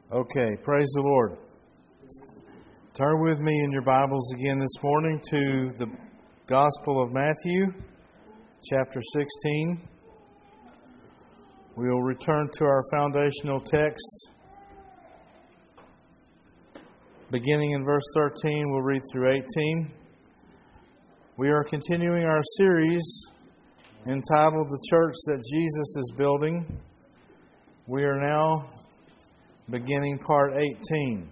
Okay, praise the Lord. Turn with me in your Bibles again this morning to the Gospel of Matthew, chapter 16. We will return to our foundational text. Beginning in verse 13, we'll read through 18. We are continuing our series entitled The Church That Jesus is Building. We are now beginning part 18.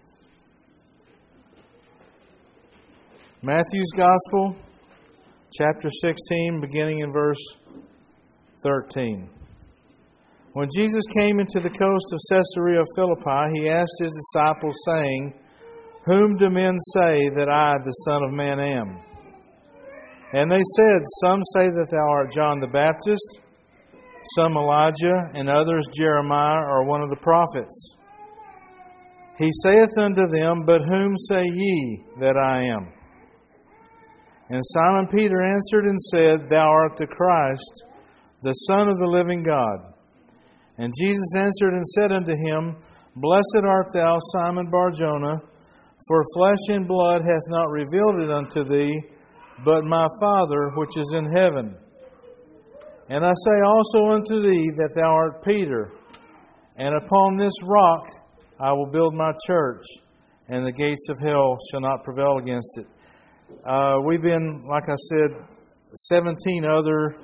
Matthew's Gospel, chapter 16, beginning in verse 13. When Jesus came into the coast of Caesarea Philippi, He asked His disciples, saying, "Whom do men say that I, the Son of Man, am?" And they said, "Some say that Thou art John the Baptist, some Elijah, and others Jeremiah or one of the prophets." He saith unto them, "But whom say ye that I am?" And Simon Peter answered and said, "Thou art the Christ, the Son of the living God." And Jesus answered and said unto him, "Blessed art thou, Simon Bar-Jonah, for flesh and blood hath not revealed it unto thee, but my Father which is in heaven. And I say also unto thee that thou art Peter, and upon this rock I will build my church, and the gates of hell shall not prevail against it." We've been, like I said, 17 other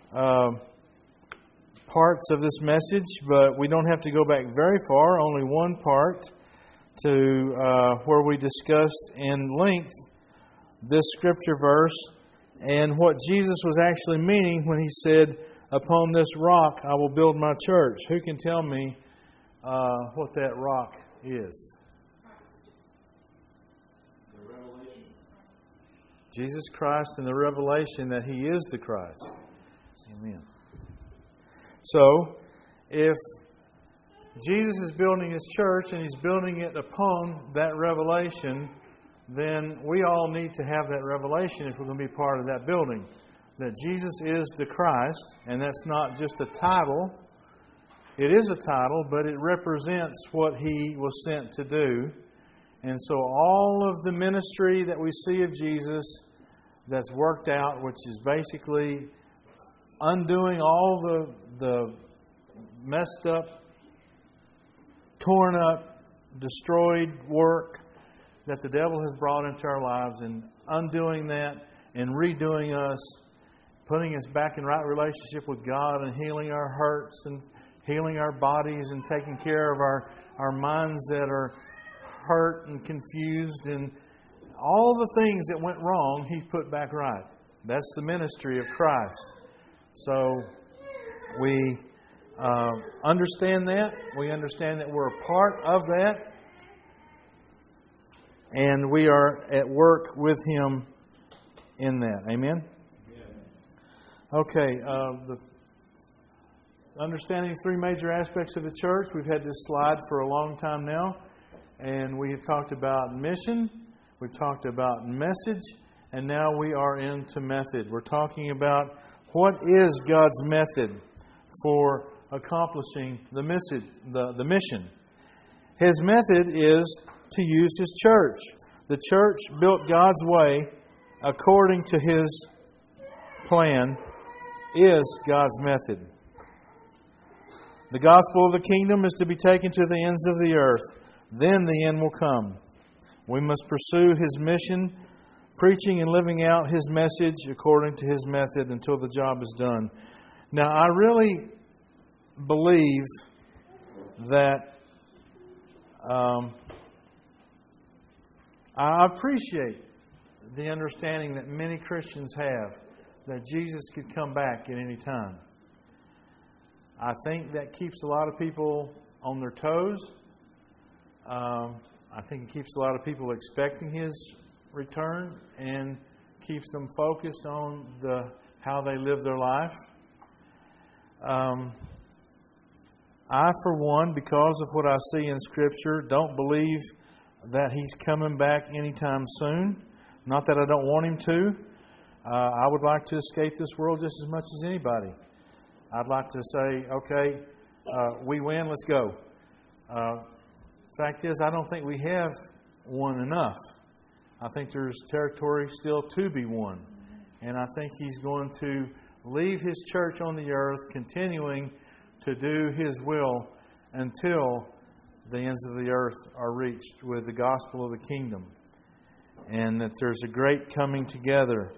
parts of this message, but we don't have to go back very far, only one part, to where we discussed in length this scripture verse and what Jesus was actually meaning when He said, "Upon this rock I will build my church." Who can tell me what that rock is? The revelation. Jesus Christ and the revelation that He is the Christ. Amen. So, if Jesus is building His church and He's building it upon that revelation, then we all need to have that revelation if we're going to be part of that building. That Jesus is the Christ, and that's not just a title. It is a title, but it represents what He was sent to do. And so all of the ministry that we see of Jesus that's worked out, which is basically undoing all the messed up, torn up, destroyed work that the devil has brought into our lives, and undoing that and redoing us, putting us back in right relationship with God and healing our hurts and healing our bodies and taking care of our minds that are hurt and confused, and all the things that went wrong He's put back right. That's the ministry of Christ. So we understand that. We understand that we're a part of that. And we are at work with Him in that. Amen? Okay. The understanding three major aspects of the church. We've had this slide for a long time now. And we have talked about mission. We've talked about message. And now we are into method. We're talking about what is God's method for accomplishing the mission. His method is to use His church. The church built God's way according to His plan is God's method. The gospel of the kingdom is to be taken to the ends of the earth. Then the end will come. We must pursue His mission, preaching and living out His message according to His method until the job is done. Now, I really believe that I appreciate the understanding that many Christians have that Jesus could come back at any time. I think that keeps a lot of people on their toes. I think it keeps a lot of people expecting His return and keeps them focused on how they live their life. I, for one, because of what I see in Scripture, don't believe that He's coming back anytime soon. Not that I don't want Him to. I would like to escape this world just as much as anybody. I'd like to say, okay, we win, let's go. Fact is, I don't think we have won enough. I think there's territory still to be won. And I think He's going to leave His church on the earth, continuing to do His will until the ends of the earth are reached with the gospel of the kingdom. And that there's a great coming together.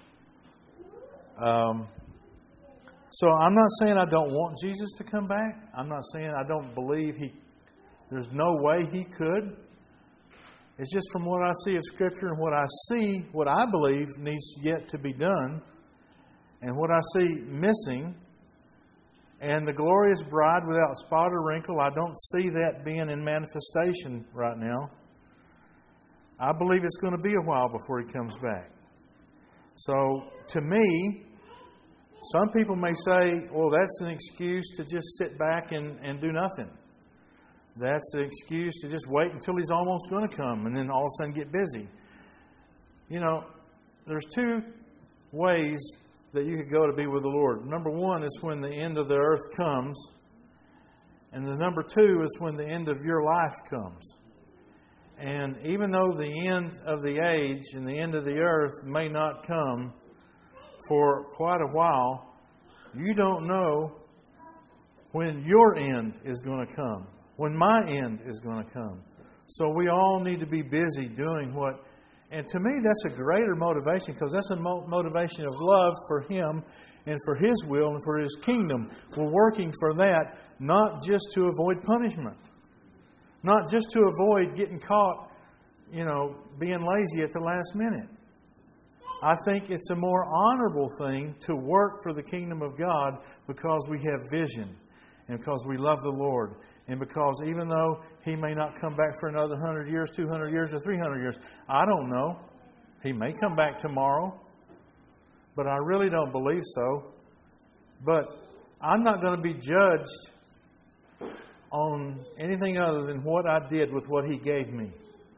So I'm not saying I don't want Jesus to come back. I'm not saying I don't believe there's no way He could. It's just from what I see of Scripture and what I believe needs yet to be done, and what I see missing, and the glorious bride without spot or wrinkle, I don't see that being in manifestation right now. I believe it's going to be a while before He comes back. So, to me, some people may say, well, that's an excuse to just sit back and do nothing. That's an excuse to just wait until He's almost going to come and then all of a sudden get busy. You know, there's two ways that you could go to be with the Lord. Number one is when the end of the earth comes. And the number two is when the end of your life comes. And even though the end of the age and the end of the earth may not come for quite a while, you don't know when your end is going to come, when my end is going to come. So we all need to be busy doing what. And to me, that's a greater motivation, because that's a motivation of love for Him and for His will and for His kingdom. We're working for that, not just to avoid punishment. Not just to avoid getting caught, being lazy at the last minute. I think it's a more honorable thing to work for the kingdom of God because we have vision and because we love the Lord. And because even though He may not come back for another 100 years, 200 years, or 300 years, I don't know. He may come back tomorrow. But I really don't believe so. But I'm not going to be judged on anything other than what I did with what He gave me.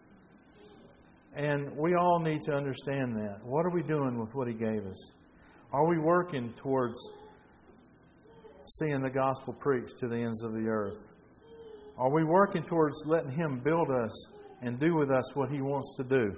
And we all need to understand that. What are we doing with what He gave us? Are we working towards seeing the gospel preached to the ends of the earth? Are we working towards letting Him build us and do with us what He wants to do?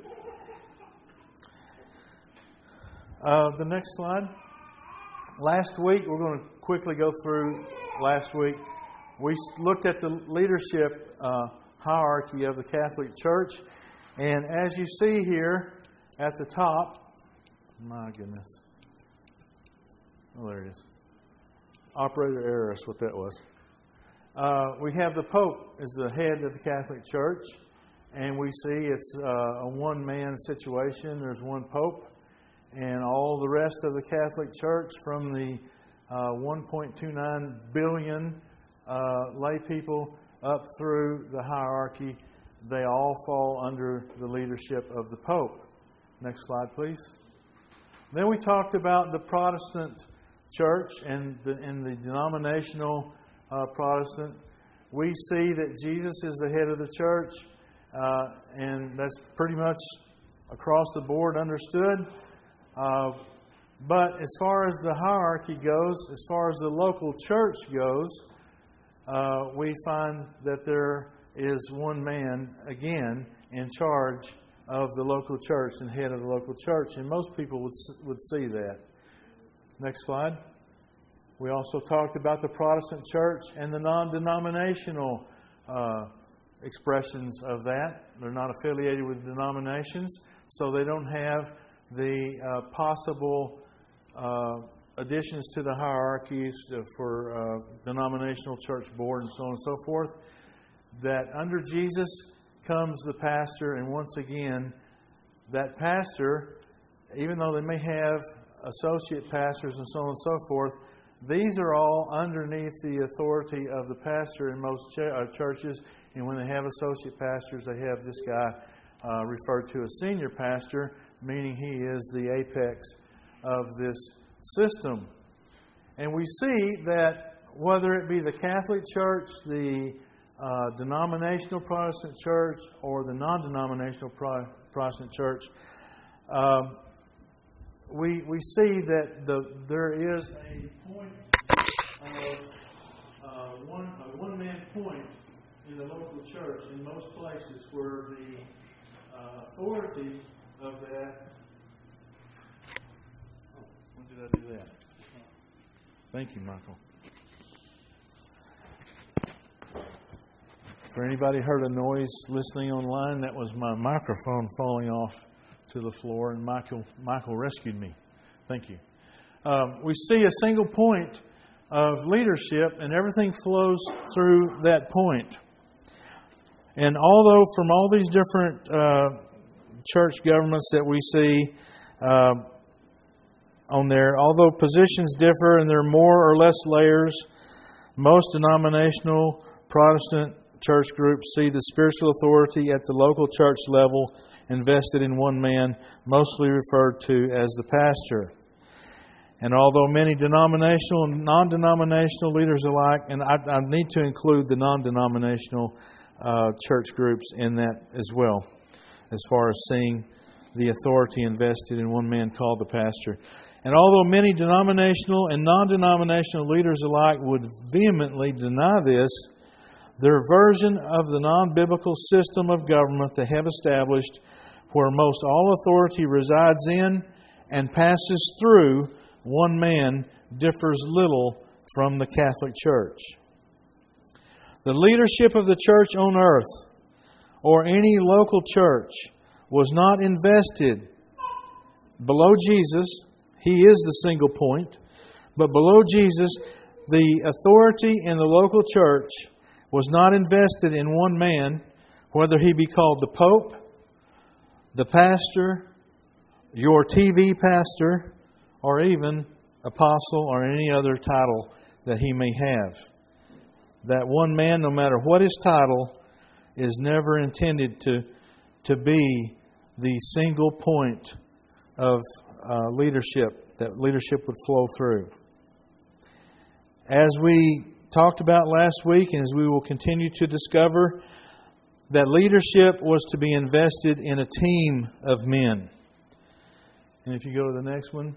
The next slide. Last week, we're going to quickly go through last week. We looked at the leadership hierarchy of the Catholic Church. And as you see here at the top, my goodness. Oh, there it is. Operator error is what that was. We have the Pope as the head of the Catholic Church. And we see it's a one-man situation. There's one Pope. And all the rest of the Catholic Church, from the 1.29 billion lay people up through the hierarchy, they all fall under the leadership of the Pope. Next slide, please. Then we talked about the Protestant Church and the denominational Protestant. We see that Jesus is the head of the church, and that's pretty much across the board understood. But as far as the hierarchy goes, as far as the local church goes, we find that there is one man, again, in charge of the local church and head of the local church. And most people would see that. Next slide. We also talked about the Protestant church and the non-denominational expressions of that. They're not affiliated with denominations, so they don't have the possible additions to the hierarchies for denominational church board and so on and so forth. That under Jesus comes the pastor, and once again, that pastor, even though they may have associate pastors and so on and so forth, these are all underneath the authority of the pastor in most churches. And when they have associate pastors, they have this guy referred to as senior pastor, meaning he is the apex of this system. And we see that whether it be the Catholic Church, the denominational Protestant church, or the non-denominational Protestant church, we see that there is a point of a one-man point in the local local church in most places where the authority of that... Oh, when did I do that? Thank you, Michael. For anybody heard a noise listening online, that was my microphone falling off to the floor, and Michael rescued me. Thank you. We see a single point of leadership, and everything flows through that point. And although from all these different church governments that we see on there, although positions differ and there are more or less layers, most denominational Protestant church groups see the spiritual authority at the local church level invested in one man, mostly referred to as the pastor. And although many denominational and non-denominational leaders alike, and I need to include the non-denominational church groups in that as well, as far as seeing the authority invested in one man called the pastor. And although many denominational and non-denominational leaders alike would vehemently deny this, their version of the non-biblical system of government they have established, where most all authority resides in and passes through one man, differs little from the Catholic Church. The leadership of the church on earth, or any local church, was not invested below Jesus. He is the single point. But below Jesus, the authority in the local church was not invested in one man, whether he be called the Pope, the pastor, your TV pastor, or even apostle or any other title that he may have. That one man, no matter what his title, is never intended to be the single point of leadership, that leadership would flow through. As we talked about last week, and as we will continue to discover, that leadership was to be invested in a team of men. And if you go to the next one,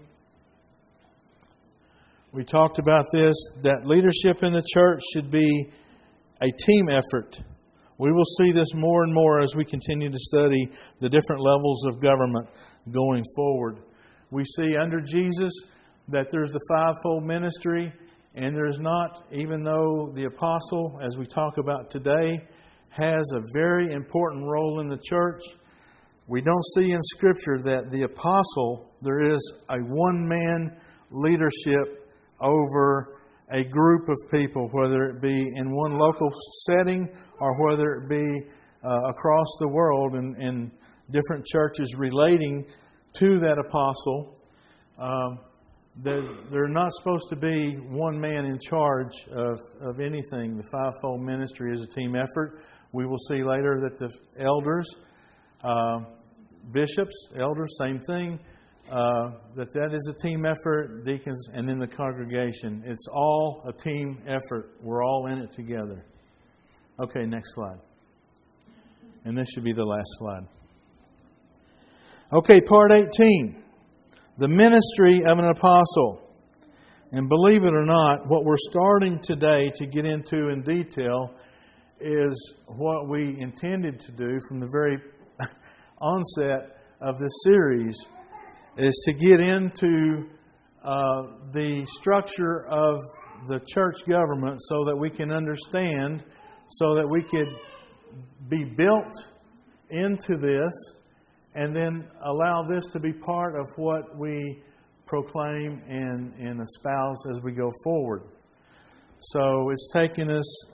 we talked about this, that leadership in the church should be a team effort. We will see this more and more as we continue to study the different levels of government going forward. We see under Jesus that there's the fivefold ministry, and there's not, even though the apostle, as we talk about today, has a very important role in the church, we don't see in Scripture that the apostle, there is a one-man leadership over a group of people, whether it be in one local setting or whether it be across the world in different churches relating to that apostle. They're not supposed to be one man in charge of anything. The fivefold ministry is a team effort. We will see later that the elders, bishops, elders, same thing, that is a team effort, deacons, and then the congregation. It's all a team effort. We're all in it together. Okay, next slide. And this should be the last slide. Okay, part 18. The ministry of an apostle. And believe it or not, what we're starting today to get into in detail is what we intended to do from the very onset of this series, is to get into the structure of the church government so that we can understand, so that we could be built into this, and then allow this to be part of what we proclaim and espouse as we go forward. So it's taken us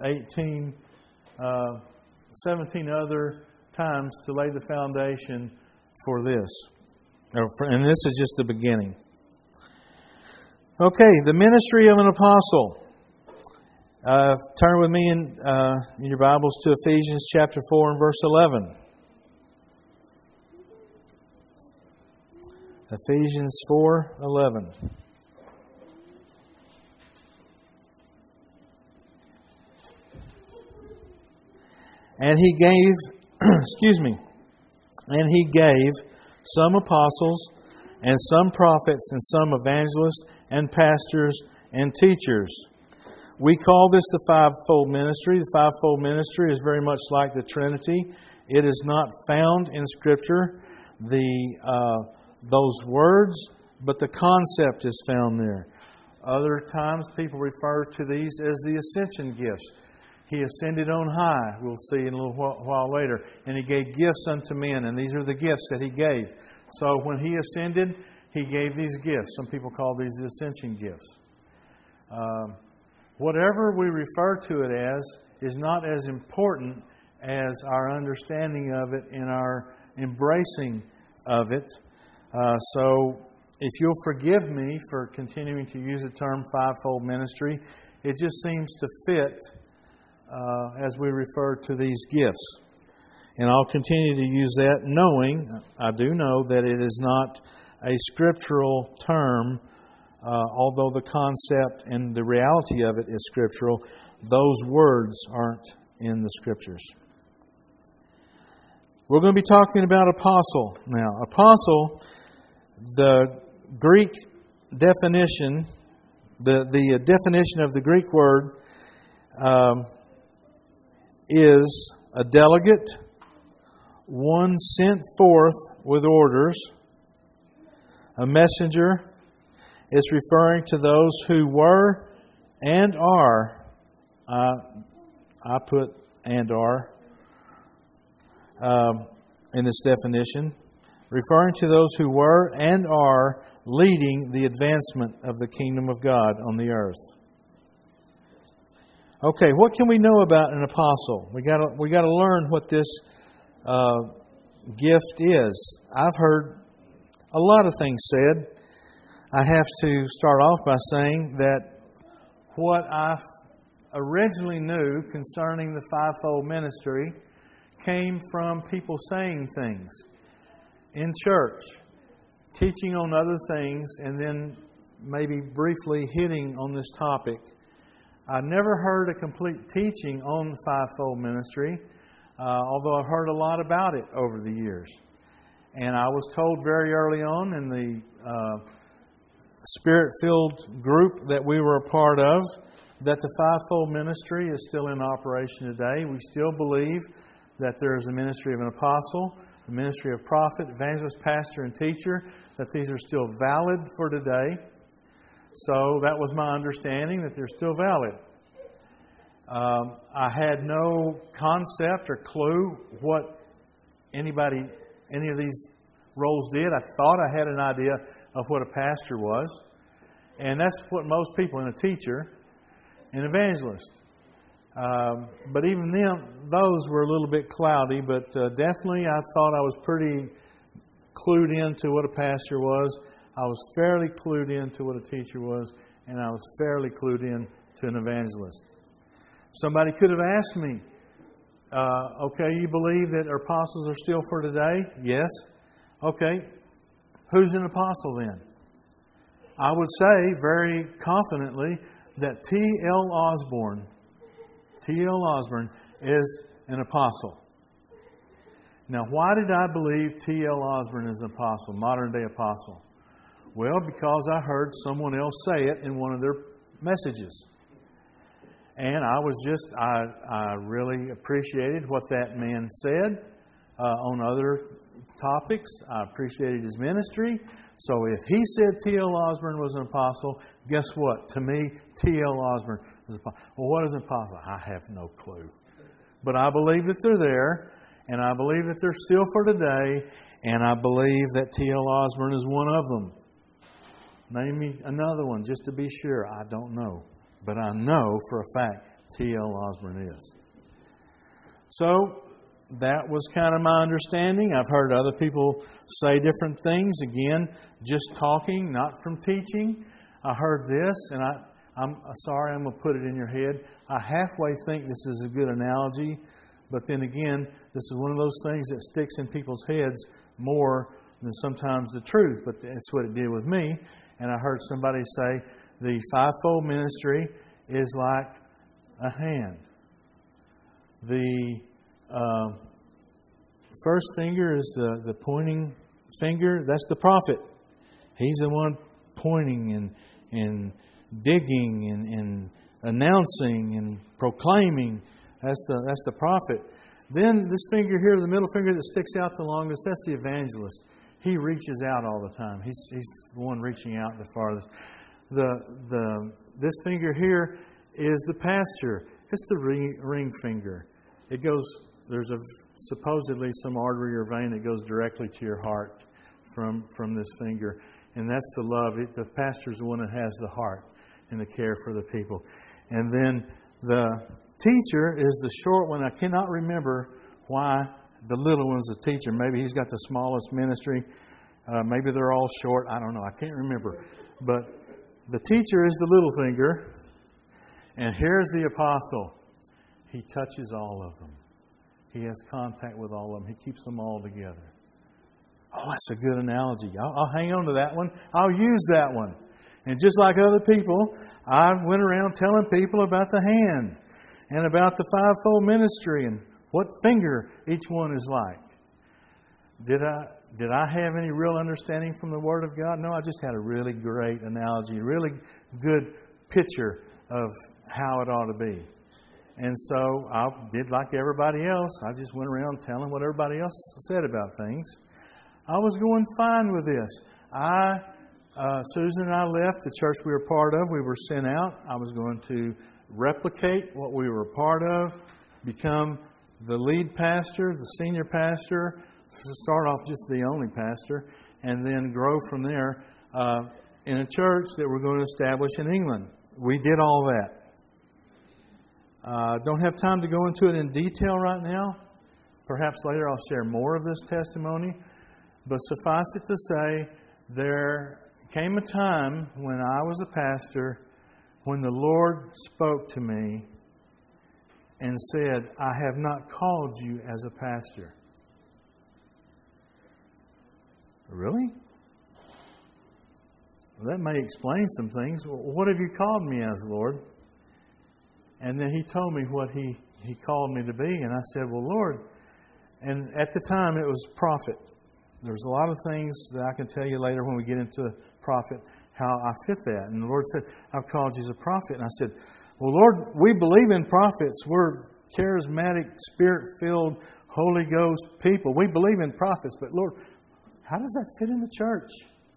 17 other times to lay the foundation for this. And this is just the beginning. Okay, the ministry of an apostle. Turn with me in your Bibles to Ephesians chapter 4 and verse 11. Ephesians 4:11. And He gave, and He gave some apostles, and some prophets, and some evangelists, and pastors, and teachers, We call this the fivefold ministry. The fivefold ministry is very much like the Trinity. It is not found in Scripture, those words, but the concept is found there. Other times people refer to these as the ascension gifts. He ascended on high, we'll see in a little while later, and He gave gifts unto men, and these are the gifts that He gave. So when He ascended, He gave these gifts. Some people call these the ascension gifts. Whatever we refer to it as is not as important as our understanding of it and our embracing of it. So if you'll forgive me for continuing to use the term fivefold ministry, it just seems to fit as we refer to these gifts. And I'll continue to use that, knowing, I do know that it is not a scriptural term, although the concept and the reality of it is scriptural. Those words aren't in the Scriptures. We're going to be talking about apostle now. Apostle, the Greek definition, the definition of the Greek word is a delegate, one sent forth with orders. A messenger is referring to those who were and are. I put and are in this definition. Referring to those who were and are leading the advancement of the kingdom of God on the earth. Okay, what can we know about an apostle? We got to learn what this gift is. I've heard a lot of things said. I have to start off by saying that what I originally knew concerning the fivefold ministry came from people saying things in church, teaching on other things, and then maybe briefly hitting on this topic. I never heard a complete teaching on the fivefold ministry, although I've heard a lot about it over the years. And I was told very early on in the Spirit-filled group that we were a part of that the fivefold ministry is still in operation today. We still believe that there is a ministry of an apostle, a ministry of prophet, evangelist, pastor, and teacher, that these are still valid for today. So that was my understanding, that they're still valid. I had no concept or clue what any of these roles did. I thought I had an idea of what a pastor was. And that's what most people, and a teacher, an evangelist. But even then, those were a little bit cloudy. But definitely I thought I was pretty clued into what a pastor was. I was fairly clued into what a teacher was. And I was fairly clued in to an evangelist. Somebody could have asked me, okay, you believe that our apostles are still for today? Yes. Okay, who's an apostle then? I would say very confidently that T.L. Osborne is an apostle. Now, why did I believe T.L. Osborne is an apostle, modern day apostle? Well, because I heard someone else say it in one of their messages. And I really appreciated what that man said on other topics. I appreciated his ministry. So if he said T.L. Osborne was an apostle, guess what? To me, T.L. Osborne is an apostle. Well, what is an apostle? I have no clue. But I believe that they're there, and I believe that they're still for today, and I believe that T.L. Osborne is one of them. Name me another one, just to be sure. I don't know. But I know for a fact T.L. Osborne is. So that was kind of my understanding. I've heard other people say different things. Again, just talking, not from teaching. I heard this, and I'm sorry, I'm going to put it in your head. I halfway think this is a good analogy, but then again, this is one of those things that sticks in people's heads more than sometimes the truth. But that's what it did with me. And I heard somebody say, the fivefold ministry is like a hand. The first finger is the pointing finger. That's the prophet. He's the one pointing and digging and announcing and proclaiming. That's the prophet. Then this finger here, the middle finger that sticks out the longest, that's the evangelist. He reaches out all the time. He's the one reaching out the farthest. This finger here is the pastor. It's the ring finger. It goes. There's supposedly some artery or vein that goes directly to your heart from this finger, and that's the love. The pastor's the one that has the heart and the care for the people. And then the teacher is the short one. I cannot remember why the little one's the teacher. Maybe he's got the smallest ministry. Maybe they're all short. I don't know. I can't remember. But the teacher is the little finger. And here's the apostle. He touches all of them. He has contact with all of them. He keeps them all together. Oh, that's a good analogy. I'll hang on to that one. I'll use that one. And just like other people, I went around telling people about the hand and about the fivefold ministry and what finger each one is like. Did I have any real understanding from the Word of God? No, I just had a really great analogy, a really good picture of how it ought to be. And so I did like everybody else. I just went around telling what everybody else said about things. I was going fine with this. Susan and I left the church we were part of. We were sent out. I was going to replicate what we were a part of, become the lead pastor, the senior pastor, start off just the only pastor, and then grow from there in a church that we're going to establish in England. We did all that. Don't have time to go into it in detail right now. Perhaps later I'll share more of this testimony. But suffice it to say, there came a time when I was a pastor when the Lord spoke to me and said, I have not called you as a pastor. Really? Well, that may explain some things. Well, what have you called me as, Lord? And then He told me what He called me to be. And I said, well, Lord. And at the time it was prophet. There's a lot of things that I can tell you later when we get into prophet, how I fit that. And the Lord said, I've called you as a prophet. And I said, well, Lord, we believe in prophets. We're charismatic, Spirit-filled, Holy Ghost people. We believe in prophets. But Lord, how does that fit in the church?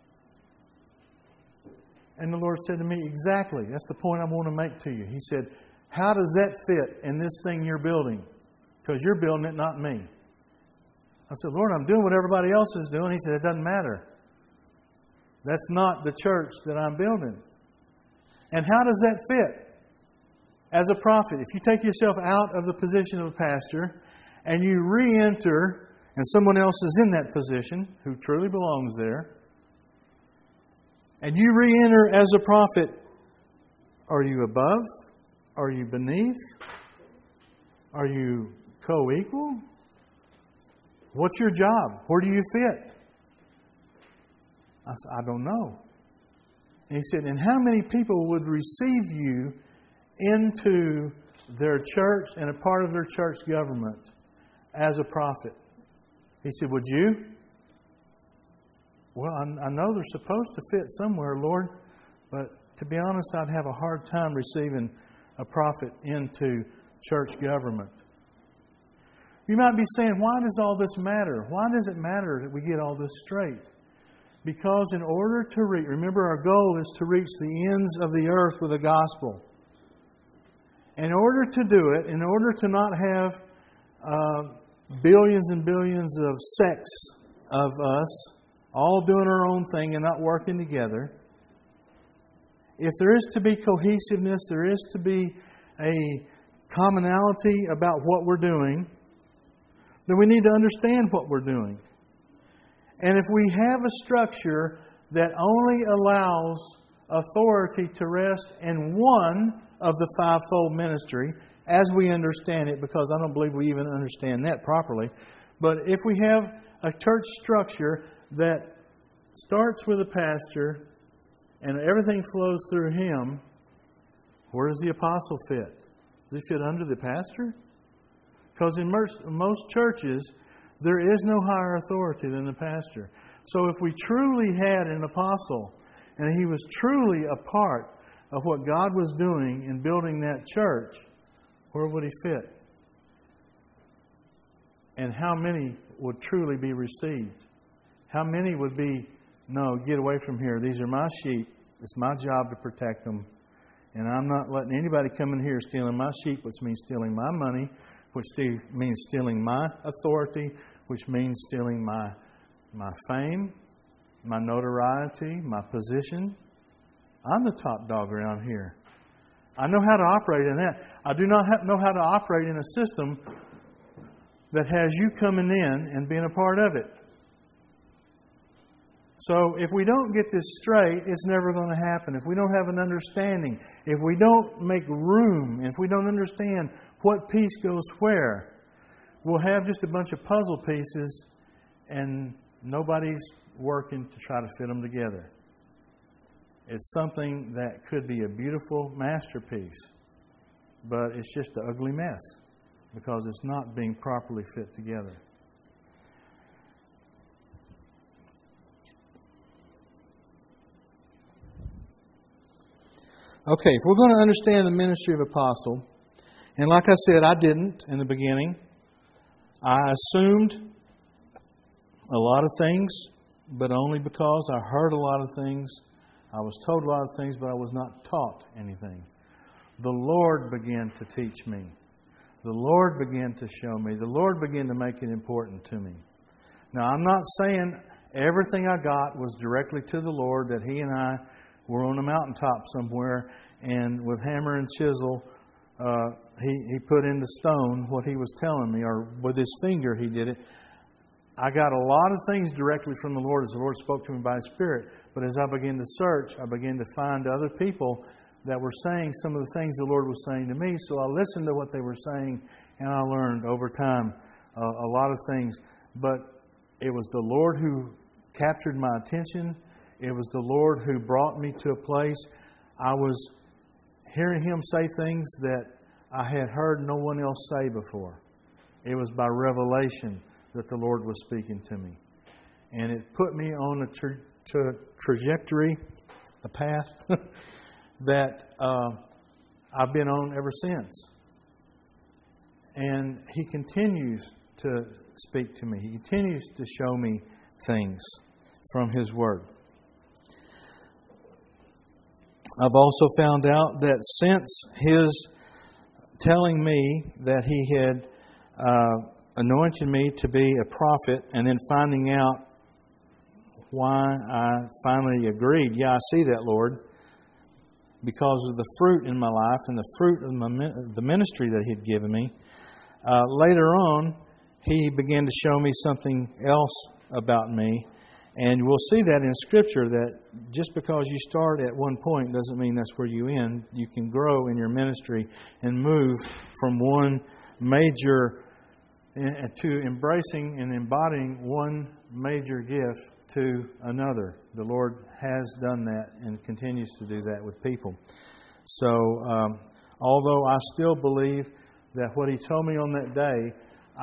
And the Lord said to me, exactly. That's the point I want to make to you. He said, how does that fit in this thing you're building? Because you're building it, not me. I said, Lord, I'm doing what everybody else is doing. He said, it doesn't matter. That's not the church that I'm building. And how does that fit? As a prophet, if you take yourself out of the position of a pastor and you re-enter and someone else is in that position who truly belongs there, and you re-enter as a prophet, are you above? Are you beneath? Are you co-equal? What's your job? Where do you fit? I said, I don't know. And he said, and how many people would receive you into their church and a part of their church government as a prophet? He said, would you? Well, I know they're supposed to fit somewhere, Lord, but to be honest, I'd have a hard time receiving a prophet into church government. You might be saying, why does all this matter? Why does it matter that we get all this straight? Because in order to reach, remember our goal is to reach the ends of the earth with the gospel. In order to do it, in order to not have billions and billions of sects of us all doing our own thing and not working together, if there is to be cohesiveness, there is to be a commonality about what we're doing, then we need to understand what we're doing. And if we have a structure that only allows authority to rest in one of the fivefold ministry, as we understand it, because I don't believe we even understand that properly, but if we have a church structure that starts with a pastor and everything flows through him, where does the apostle fit? Does he fit under the pastor? Because in most churches, there is no higher authority than the pastor. So if we truly had an apostle, and he was truly a part of what God was doing in building that church, where would He fit? And how many would truly be received? How many would be, no, get away from here. These are my sheep. It's my job to protect them. And I'm not letting anybody come in here stealing my sheep, which means stealing my money, which means stealing my authority, which means stealing my fame, my notoriety, my position. I'm the top dog around here. I know how to operate in that. I do not know how to operate in a system that has you coming in and being a part of it. So if we don't get this straight, it's never going to happen. If we don't have an understanding, if we don't make room, if we don't understand what piece goes where, we'll have just a bunch of puzzle pieces and nobody's working to try to fit them together. It's something that could be a beautiful masterpiece, but it's just an ugly mess because it's not being properly fit together. Okay, if we're going to understand the ministry of apostle, and like I said, I didn't in the beginning. I assumed a lot of things, but only because I heard a lot of things. I was told a lot of things, but I was not taught anything. The Lord began to teach me. The Lord began to show me. The Lord began to make it important to me. Now, I'm not saying everything I got was directly to the Lord, that He and I were on a mountaintop somewhere, and with hammer and chisel, he put into stone what He was telling me, or with His finger He did it. I got a lot of things directly from the Lord as the Lord spoke to me by His Spirit. But as I began to search, I began to find other people that were saying some of the things the Lord was saying to me. So I listened to what they were saying, and I learned over time a lot of things. But it was the Lord who captured my attention. It was the Lord who brought me to a place. I was hearing Him say things that I had heard no one else say before. It was by revelation that the Lord was speaking to me. And it put me on a trajectory, a path, that I've been on ever since. And He continues to speak to me. He continues to show me things from His Word. I've also found out that since His telling me that He had anointed me to be a prophet, and then finding out why I finally agreed, yeah, I see that, Lord, because of the fruit in my life and the fruit of the ministry that He'd given me. Later on, He began to show me something else about me. And we'll see that in Scripture, that just because you start at one point doesn't mean that's where you end. You can grow in your ministry and move from one major to embracing and embodying one major gift to another. The Lord has done that and continues to do that with people. So, although I still believe that what He told me on that day,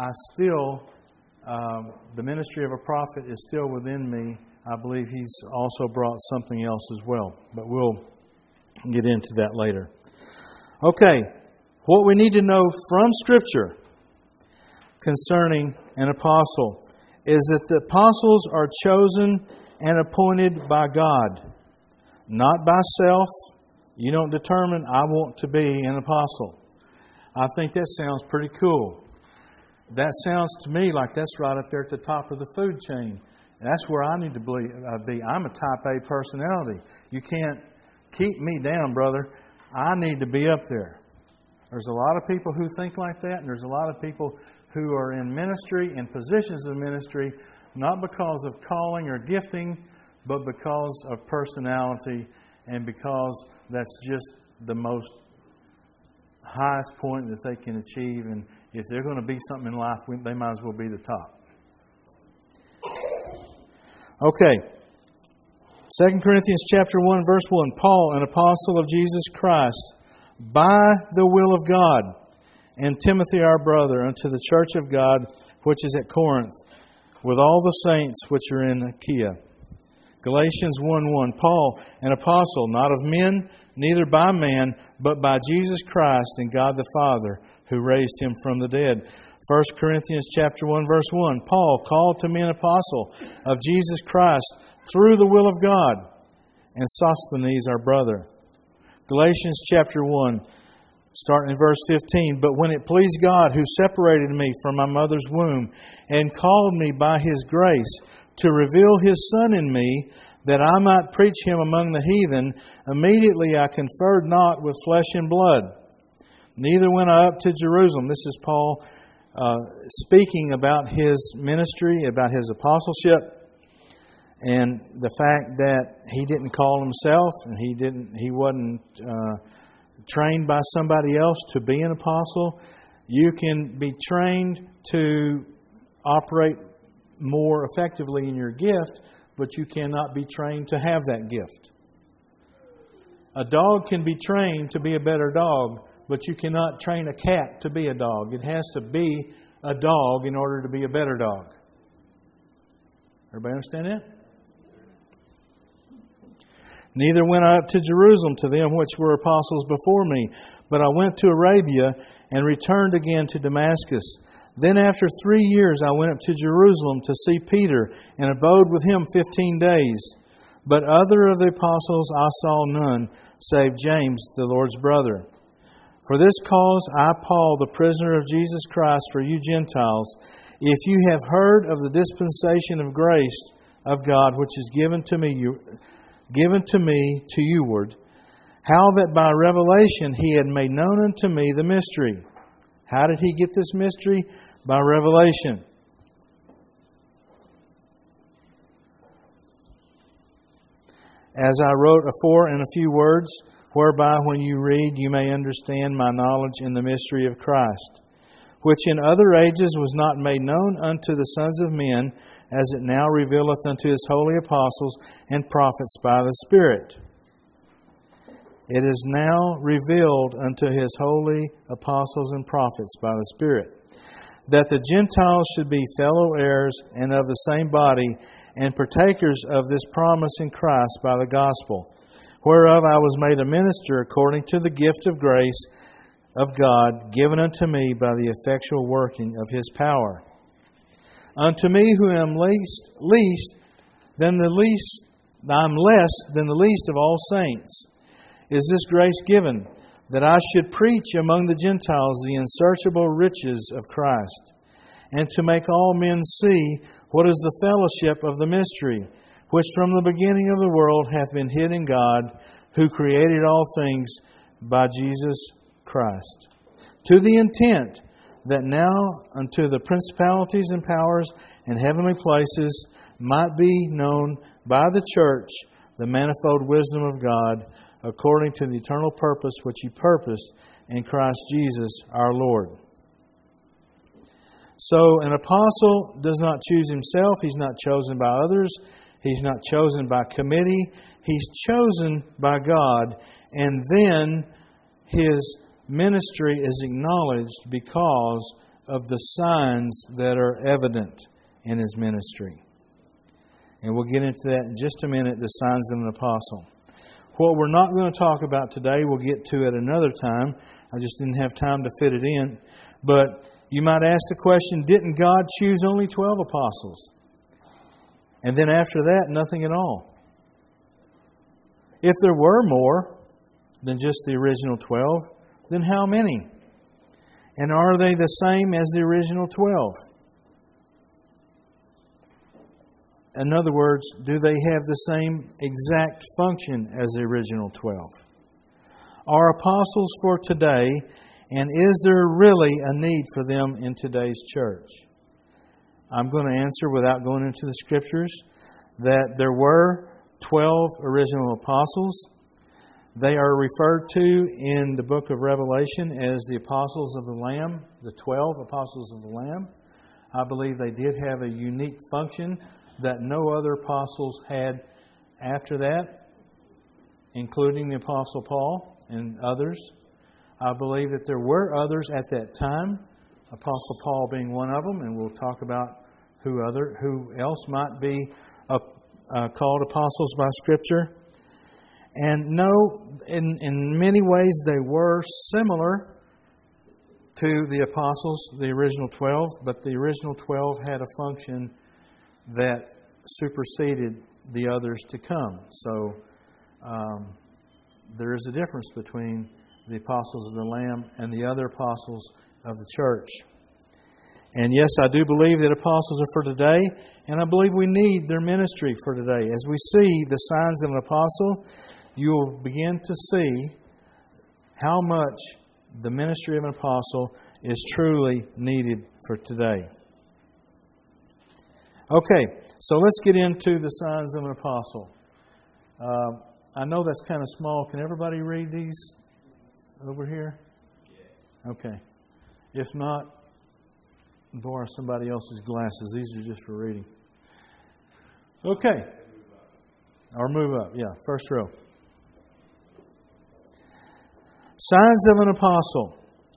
the ministry of a prophet is still within me. I believe He's also brought something else as well. But we'll get into that later. Okay, what we need to know from Scripture concerning an apostle is that the apostles are chosen and appointed by God, not by self. You don't determine, I want to be an apostle. I think that sounds pretty cool. That sounds to me like that's right up there at the top of the food chain. That's where I need to be. I'm a type A personality. You can't keep me down, brother. I need to be up there. There's a lot of people who think like that, and there's a lot of people who are in ministry and positions of ministry, not because of calling or gifting, but because of personality, and because that's just the most highest point that they can achieve. And if they're going to be something in life, they might as well be the top. Okay. 2 Corinthians chapter 1, verse 1. Paul, an apostle of Jesus Christ, by the will of God, and Timothy our brother, unto the church of God, which is at Corinth, with all the saints which are in Achaia. Galatians 1:1, Paul, an apostle, not of men, neither by man, but by Jesus Christ and God the Father, who raised him from the dead. 1 Corinthians chapter 1, verse 1, Paul, called to me an apostle of Jesus Christ through the will of God, and Sosthenes our brother. Galatians chapter 1, starting in verse 15, but when it pleased God, who separated me from my mother's womb, and called me by His grace to reveal His Son in me, that I might preach Him among the heathen, immediately I conferred not with flesh and blood. Neither went I up to Jerusalem. This is Paul speaking about his ministry, about his apostleship, and the fact that he didn't call himself, and he wasn't trained by somebody else to be an apostle. You can be trained to operate more effectively in your gift, but you cannot be trained to have that gift. A dog can be trained to be a better dog, but you cannot train a cat to be a dog. It has to be a dog in order to be a better dog. Everybody understand that? Neither went I up to Jerusalem to them which were apostles before me, but I went to Arabia and returned again to Damascus. Then after 3 years I went up to Jerusalem to see Peter, and abode with him 15 days. But other of the apostles I saw none, save James, the Lord's brother. For this cause I, Paul, the prisoner of Jesus Christ for you Gentiles, if you have heard of the dispensation of grace of God which is given to me to youward, how that by revelation He had made known unto me the mystery. How did He get this mystery? By revelation. As I wrote afore in a few words, whereby when you read you may understand my knowledge in the mystery of Christ, which in other ages was not made known unto the sons of men, as it now revealeth unto His holy apostles and prophets by the Spirit. It is now revealed unto His holy apostles and prophets by the Spirit, that the Gentiles should be fellow heirs and of the same body, and partakers of this promise in Christ by the gospel, whereof I was made a minister according to the gift of grace of God given unto me by the effectual working of His power. Unto me who am I'm less than the least of all saints, is this grace given, that I should preach among the Gentiles the unsearchable riches of Christ, and to make all men see what is the fellowship of the mystery, which from the beginning of the world hath been hid in God, who created all things by Jesus Christ, to the intent that now unto the principalities and powers and heavenly places might be known by the church the manifold wisdom of God, according to the eternal purpose which He purposed in Christ Jesus our Lord. So an apostle does not choose himself. He's not chosen by others. He's not chosen by committee. He's chosen by God. And then his ministry is acknowledged because of the signs that are evident in his ministry. And we'll get into that in just a minute, the signs of an apostle. What we're not going to talk about today, we'll get to at another time. I just didn't have time to fit it in. But you might ask the question, didn't God choose only 12 apostles? And then after that, nothing at all. If there were more than just the original 12, then how many? And are they the same as the original 12? In other words, do they have the same exact function as the original 12? Are apostles for today, and is there really a need for them in today's church? I'm going to answer without going into the Scriptures that there were 12 original apostles. They are referred to in the book of Revelation as the apostles of the Lamb, the 12 apostles of the Lamb. I believe they did have a unique function that no other apostles had after that, including the Apostle Paul and others. I believe that there were others at that time, Apostle Paul being one of them, and we'll talk about who else might be called apostles by Scripture. And no, in many ways they were similar to the apostles, the original 12, but the original 12 had a function that superseded the others to come. So there is a difference between the apostles of the Lamb and the other apostles of the church. And yes, I do believe that apostles are for today, and I believe we need their ministry for today. As we see the signs of an apostle, you will begin to see how much the ministry of an apostle is truly needed for today. Okay, so let's get into the signs of an apostle. I know that's kind of small. Can everybody read these over here? Okay. If not, borrow somebody else's glasses. These are just for reading. Okay. Or move up. Yeah, first row. Signs of an apostle.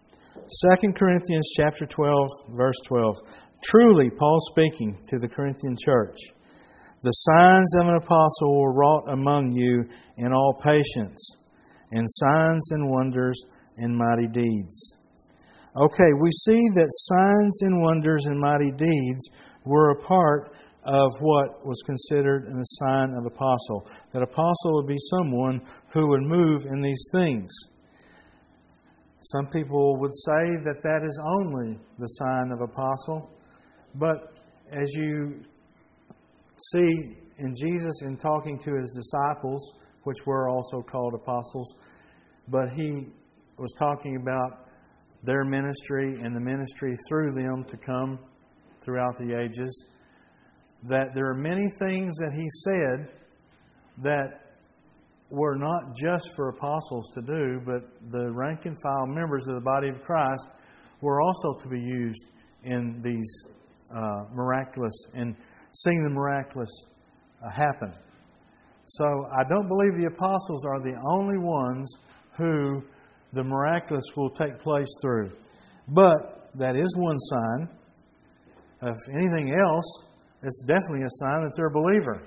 2 Corinthians chapter 12, verse 12. Truly, Paul speaking to the Corinthian church, the signs of an apostle were wrought among you in all patience, and signs and wonders and mighty deeds. Okay, we see that signs and wonders and mighty deeds were a part of what was considered a sign of apostle. That apostle would be someone who would move in these things. Some people would say that that is only the sign of apostle. But as you see in Jesus in talking to His disciples, which were also called apostles, but He was talking about their ministry and the ministry through them to come throughout the ages, that there are many things that He said that were not just for apostles to do, but the rank and file members of the body of Christ were also to be used in these miraculous and seeing the miraculous happen. So I don't believe the apostles are the only ones who the miraculous will take place through. But that is one sign. If anything else, it's definitely a sign that they're a believer.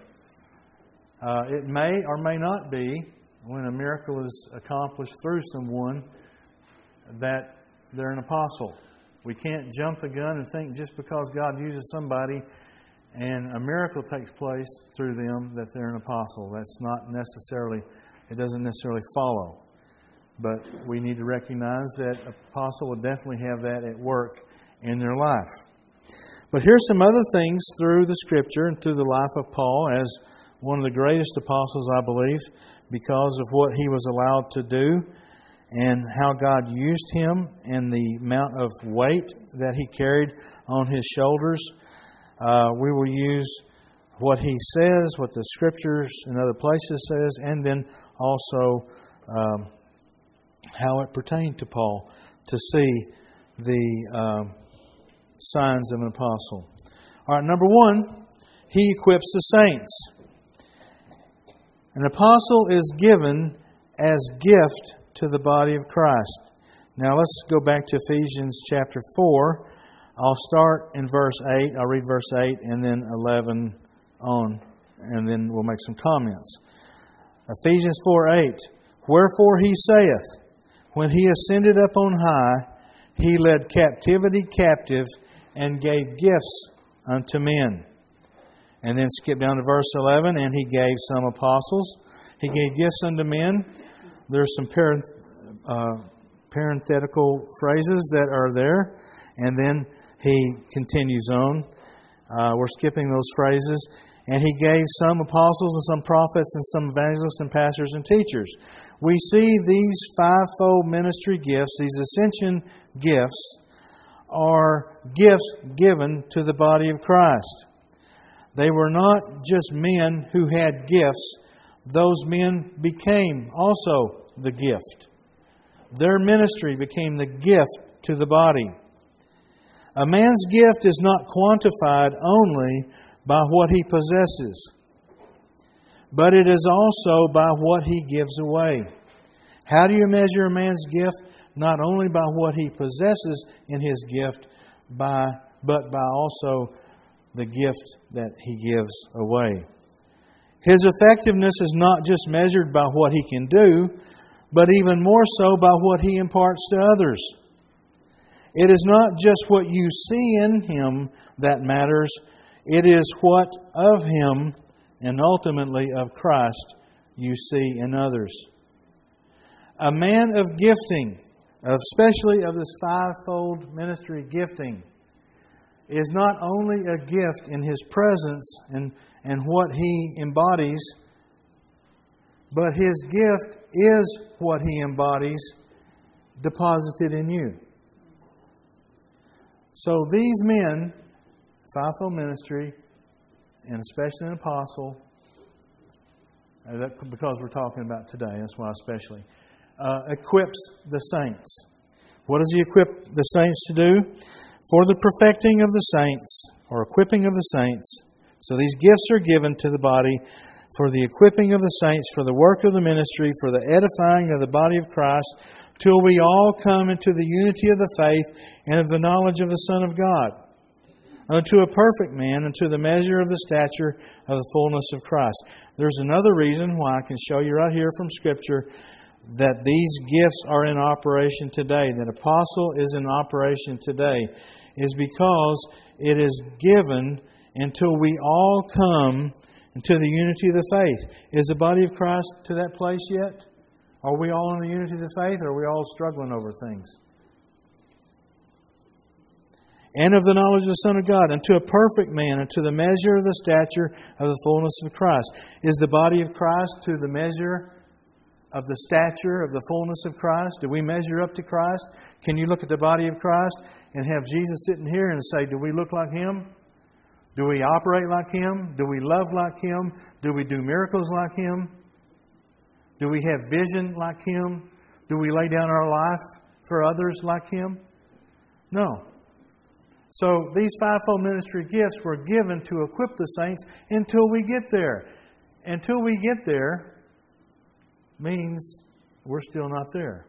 It may or may not be, when a miracle is accomplished through someone, that they're an apostle. We can't jump the gun and think just because God uses somebody and a miracle takes place through them that they're an apostle. That's not necessarily, it doesn't necessarily follow. But we need to recognize that an apostle will definitely have that at work in their life. But here's some other things through the Scripture and through the life of Paul as one of the greatest apostles, I believe, because of what he was allowed to do and how God used him and the amount of weight that he carried on his shoulders. We will use what he says, what the Scriptures in other places says, and then also how it pertained to Paul to see the signs of an apostle. All right, number one, he equips the saints. An apostle is given as gift to the body of Christ. Now let's go back to Ephesians chapter 4. I'll start in verse 8. I'll read verse 8 and then 11 on, and then we'll make some comments. Ephesians 4:8. Wherefore he saith, when he ascended up on high, he led captivity captive and gave gifts unto men. And then skip down to verse 11, and He gave some apostles. He gave gifts unto men. There's some parenthetical phrases that are there. And then He continues on. We're skipping those phrases. And He gave some apostles and some prophets and some evangelists and pastors and teachers. We see these fivefold ministry gifts, these ascension gifts, are gifts given to the body of Christ. They were not just men who had gifts. Those men became also the gift. Their ministry became the gift to the body. A man's gift is not quantified only by what he possesses, but it is also by what he gives away. How do you measure a man's gift? Not only by what he possesses in his gift, but by also the gift that he gives away. His effectiveness is not just measured by what He can do, but even more so by what He imparts to others. It is not just what you see in Him that matters. It is what of Him and ultimately of Christ you see in others. A man of gifting, especially of this fivefold ministry gifting, is not only a gift in his presence and what he embodies, but his gift is what he embodies deposited in you. So these men, fivefold ministry, and especially an apostle, because we're talking about today, that's why especially, equips the saints. What does He equip the saints to do? For the perfecting of the saints, or equipping of the saints. So these gifts are given to the body for the equipping of the saints, for the work of the ministry, for the edifying of the body of Christ, till we all come into the unity of the faith and of the knowledge of the Son of God, unto a perfect man, unto the measure of the stature of the fullness of Christ. There's another reason why I can show you right here from Scripture that these gifts are in operation today, that apostle is in operation today, is because it is given until we all come into the unity of the faith. Is the body of Christ to that place yet? Are we all in the unity of the faith, or are we all struggling over things? And of the knowledge of the Son of God, unto a perfect man, unto the measure of the stature of the fullness of Christ. Is the body of Christ to the measure of the stature of the fullness of Christ? Do we measure up to Christ? Can you look at the body of Christ and have Jesus sitting here and say, do we look like Him? Do we operate like Him? Do we love like Him? Do we do miracles like Him? Do we have vision like Him? Do we lay down our life for others like Him? No. So these fivefold ministry gifts were given to equip the saints until we get there. Until we get there means we're still not there.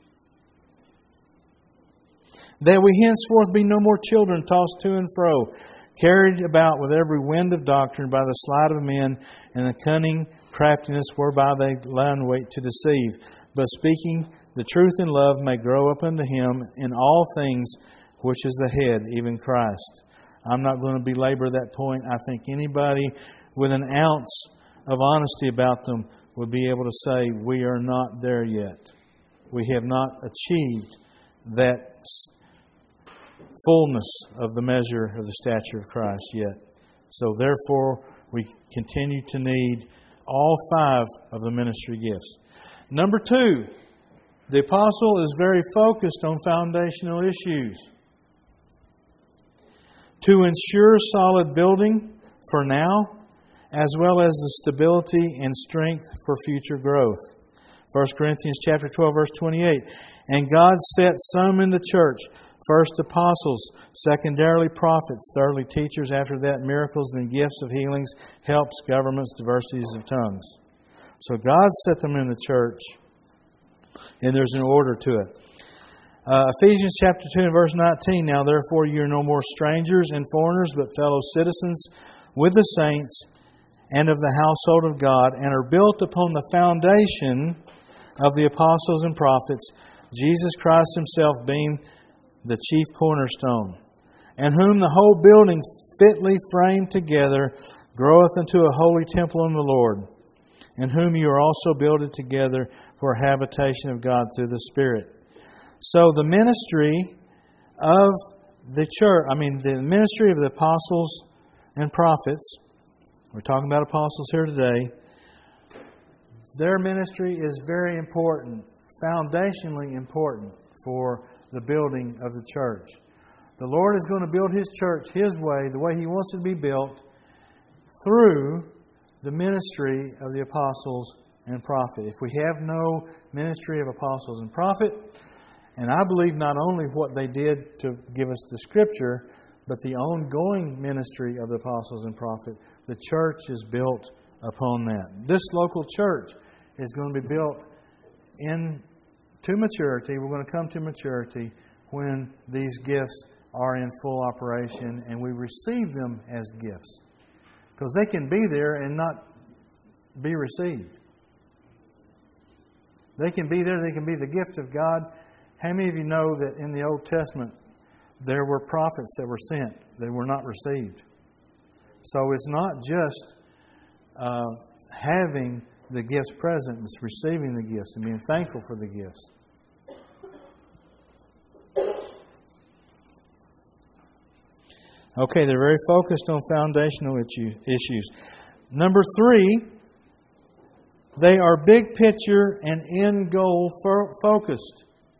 That we henceforth be no more children tossed to and fro, carried about with every wind of doctrine by the sleight of men and the cunning craftiness whereby they lie in wait to deceive. But speaking the truth in love may grow up unto Him in all things, which is the head, even Christ. I'm not going to belabor that point. I think anybody with an ounce of honesty about them would be able to say, we are not there yet. We have not achieved that fullness of the measure of the stature of Christ yet. So therefore, we continue to need all five of the ministry gifts. Number 2, the apostle is very focused on foundational issues to ensure solid building for now, as well as the stability and strength for future growth. 1 Corinthians chapter 12, verse 28. And God set some in the church, first apostles, secondarily prophets, thirdly teachers, after that miracles, then gifts of healings, helps, governments, diversities of tongues. So God set them in the church, and there's an order to it. Ephesians chapter 2 and verse 19. Now therefore you are no more strangers and foreigners, but fellow citizens with the saints and of the household of God, and are built upon the foundation of the apostles and prophets, Jesus Christ Himself being the chief cornerstone, and whom the whole building fitly framed together groweth into a holy temple in the Lord, in whom you are also builded together for a habitation of God through the Spirit. So the ministry of the church, the ministry of the apostles and prophets, we're talking about apostles here today, their ministry is very important, foundationally important for the building of the church. The Lord is going to build His church His way, the way He wants it to be built, through the ministry of the apostles and prophet. If we have no ministry of apostles and prophet, and I believe not only what they did to give us the Scripture, but the ongoing ministry of the apostles and prophet, the church is built upon that. This local church is going to be built to maturity. We're going to come to maturity when these gifts are in full operation and we receive them as gifts. Because they can be there and not be received. They can be there. They can be the gift of God. How many of you know that in the Old Testament there were prophets that were sent? They were not received. So it's not just having the gifts present. It's receiving the gifts and being thankful for the gifts. Okay, they're very focused on foundational issues. Number 3, they are big picture and end goal focused.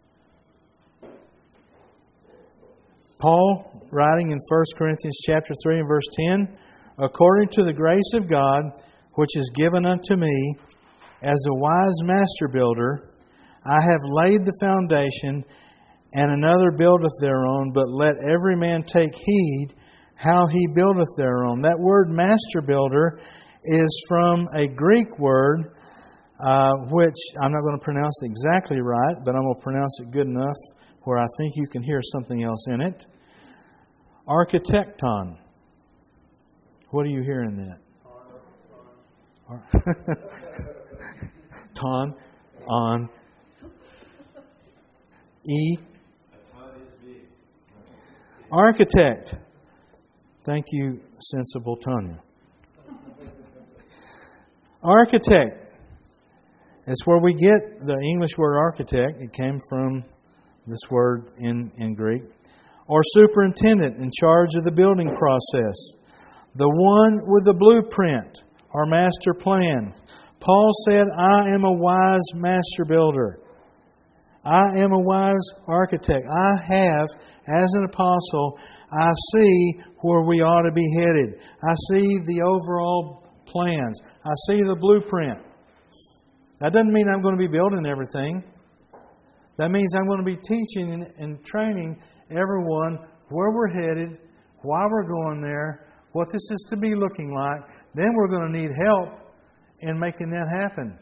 Paul, writing in 1 Corinthians chapter 3 and verse 10, according to the grace of God, which is given unto me, as a wise master builder, I have laid the foundation, and another buildeth thereon, but let every man take heed how he buildeth thereon. That word master builder is from a Greek word, which I'm not going to pronounce it exactly right, but I'm going to pronounce it good enough where I think you can hear something else in it. Architecton. What do you hear in that? Ton, on, E. Architect. Thank you, sensible Tanya. Architect. It's where we get the English word architect. It came from this word in Greek. Or superintendent in charge of the building process. The one with the blueprint or master plan. Paul said, I am a wise master builder. I am a wise architect. I have, as an apostle, I see where we ought to be headed. I see the overall plans. I see the blueprint. That doesn't mean I'm going to be building everything. That means I'm going to be teaching and training everyone where we're headed, why we're going there, what this is to be looking like. Then we're going to need help in making that happen.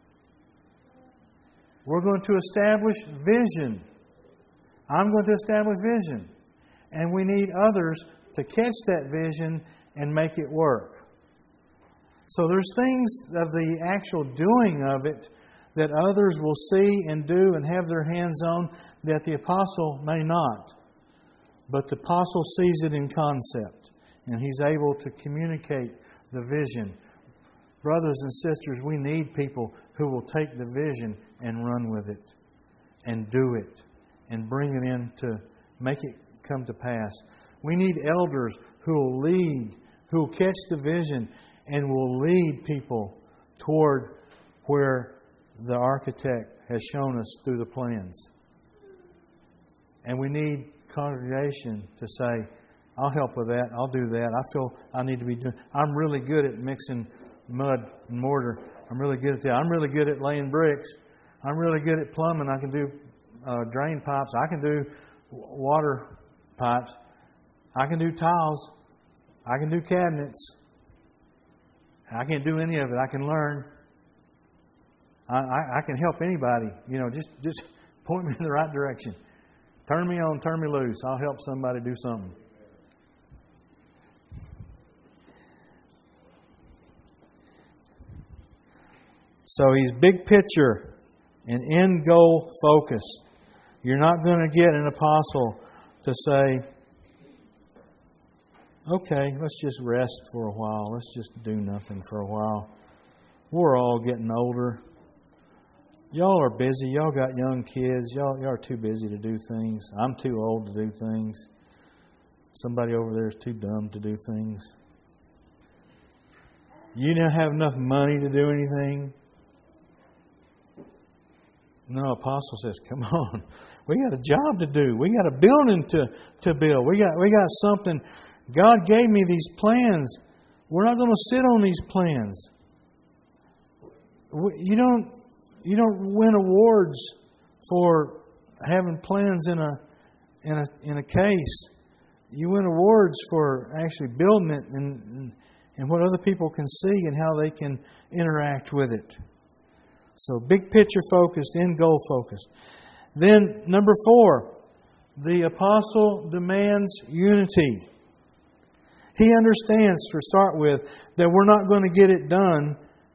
We're going to establish vision. I'm going to establish vision. And we need others to catch that vision and make it work. So there's things of the actual doing of it that others will see and do and have their hands on that the apostle may not. But the apostle sees it in concept, and he's able to communicate the vision. Brothers and sisters, we need people who will take the vision and run with it and do it and bring it in to make it come to pass. We need elders who will lead, who will catch the vision and will lead people toward where the architect has shown us through the plans. And we need congregation to say, I'll help with that, I'll do that. I feel I need to be doing. I'm really good at mixing mud and mortar. I'm really good at that. I'm really good at laying bricks. I'm really good at plumbing. I can do drain pipes. I can do water pipes. I can do tiles. I can do cabinets. I can't do any of it. I can learn. I can help anybody. You know, just point me in the right direction. Turn me on, turn me loose. I'll help somebody do something. So he's big picture and end goal focused. You're not going to get an apostle to say, okay, let's just rest for a while. Let's just do nothing for a while. We're all getting older. Y'all are busy. Y'all got young kids. Y'all are too busy to do things. I'm too old to do things. Somebody over there is too dumb to do things. You don't have enough money to do anything. No, apostle says, come on. We got a job to do. We got a building to build. We got something. God gave me these plans. We're not going to sit on these plans. You don't win awards for having plans in a case. You win awards for actually building it and what other people can see and how they can interact with it. So big picture focused, end goal focused. Then number 4, the apostle demands unity. He understands, to start with, that we're not going to get it done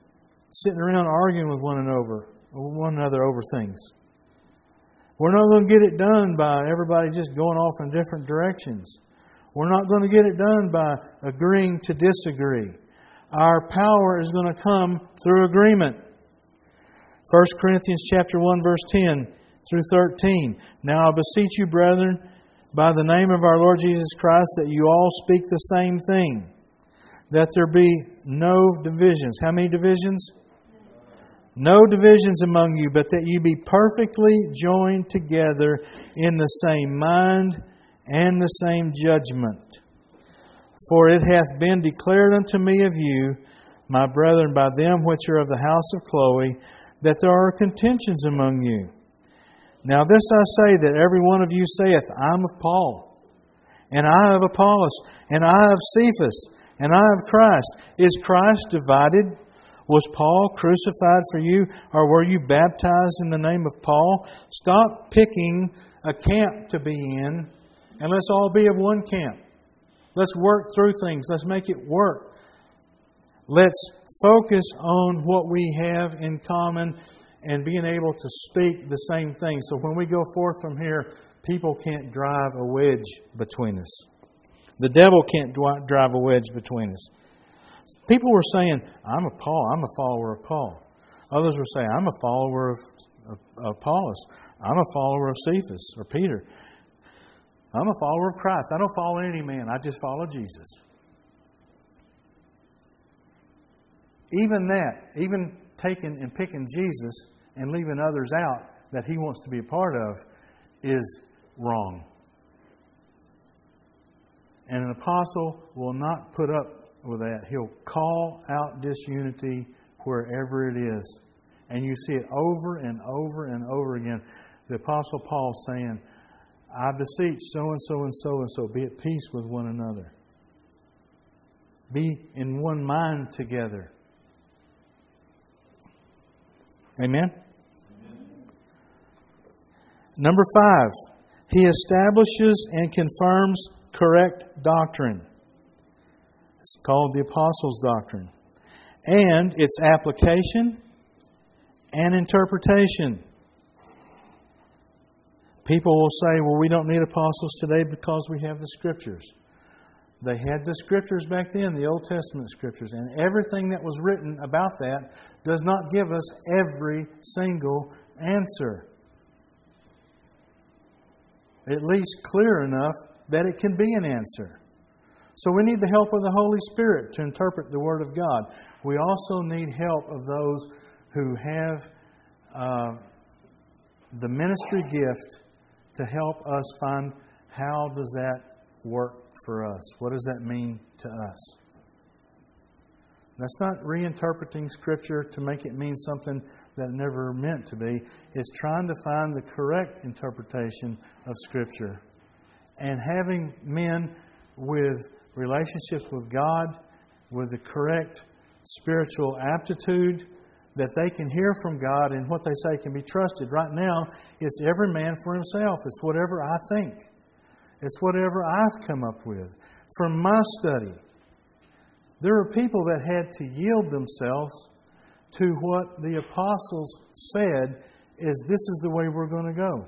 sitting around arguing with one another over things. We're not going to get it done by everybody just going off in different directions. We're not going to get it done by agreeing to disagree. Our power is going to come through agreement. 1 Corinthians chapter 1, verse 10 through 13. Now I beseech you, brethren, by the name of our Lord Jesus Christ, that you all speak the same thing, that there be no divisions. How many divisions? No divisions among you, but that you be perfectly joined together in the same mind and the same judgment. For it hath been declared unto me of you, my brethren, by them which are of the house of Chloe, that there are contentions among you. Now this I say, that every one of you saith, I am of Paul, and I of Apollos, and I of Cephas, and I of Christ. Is Christ divided? Was Paul crucified for you, or were you baptized in the name of Paul? Stop picking a camp to be in, and let's all be of one camp. Let's work through things. Let's make it work. Let's focus on what we have in common and being able to speak the same thing. So when we go forth from here, people can't drive a wedge between us. The devil can't drive a wedge between us. People were saying, I'm a follower of Paul. Others were saying, I'm a follower of Apollos. I'm a follower of Cephas or Peter. I'm a follower of Christ. I don't follow any man. I just follow Jesus. Even taking and picking Jesus and leaving others out that He wants to be a part of is wrong. And an apostle will not put up with that. He'll call out disunity wherever it is. And you see it over and over and over again. The Apostle Paul saying, I beseech so-and-so and so-and-so, be at peace with one another. Be in one mind together. Amen? Number 5, he establishes and confirms correct doctrine. It's called the Apostles' Doctrine. And its application and interpretation. People will say, well, we don't need apostles today because we have the Scriptures. They had the Scriptures back then, the Old Testament Scriptures. And everything that was written about that does not give us every single answer. At least clear enough that it can be an answer. So we need the help of the Holy Spirit to interpret the Word of God. We also need help of those who have the ministry gift to help us find how does that work for us. What does that mean to us? That's not reinterpreting Scripture to make it mean something that it never meant to be. It's trying to find the correct interpretation of Scripture. And having men with relationships with God, with the correct spiritual aptitude, that they can hear from God and what they say can be trusted. Right now, it's every man for himself. It's whatever I think. It's whatever I've come up with. From my study, there are people that had to yield themselves to what the apostles said is this is the way we're going to go.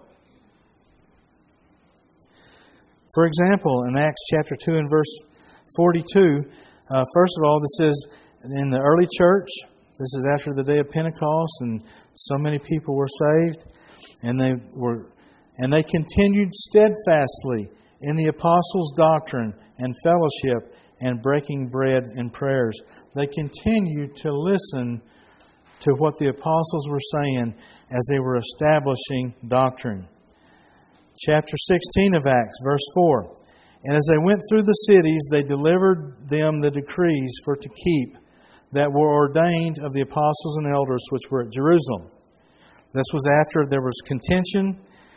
For example, in Acts chapter 2 and verse 42, first of all, this is in the early church. This is after the day of Pentecost, and so many people were saved, and they continued steadfastly in the apostles' doctrine and fellowship and breaking bread and prayers. They continued to listen to what the apostles were saying as they were establishing doctrine. Chapter 16 of Acts, verse 4. And as they went through the cities, they delivered them the decrees for to keep that were ordained of the apostles and elders which were at Jerusalem. This was after there was contention.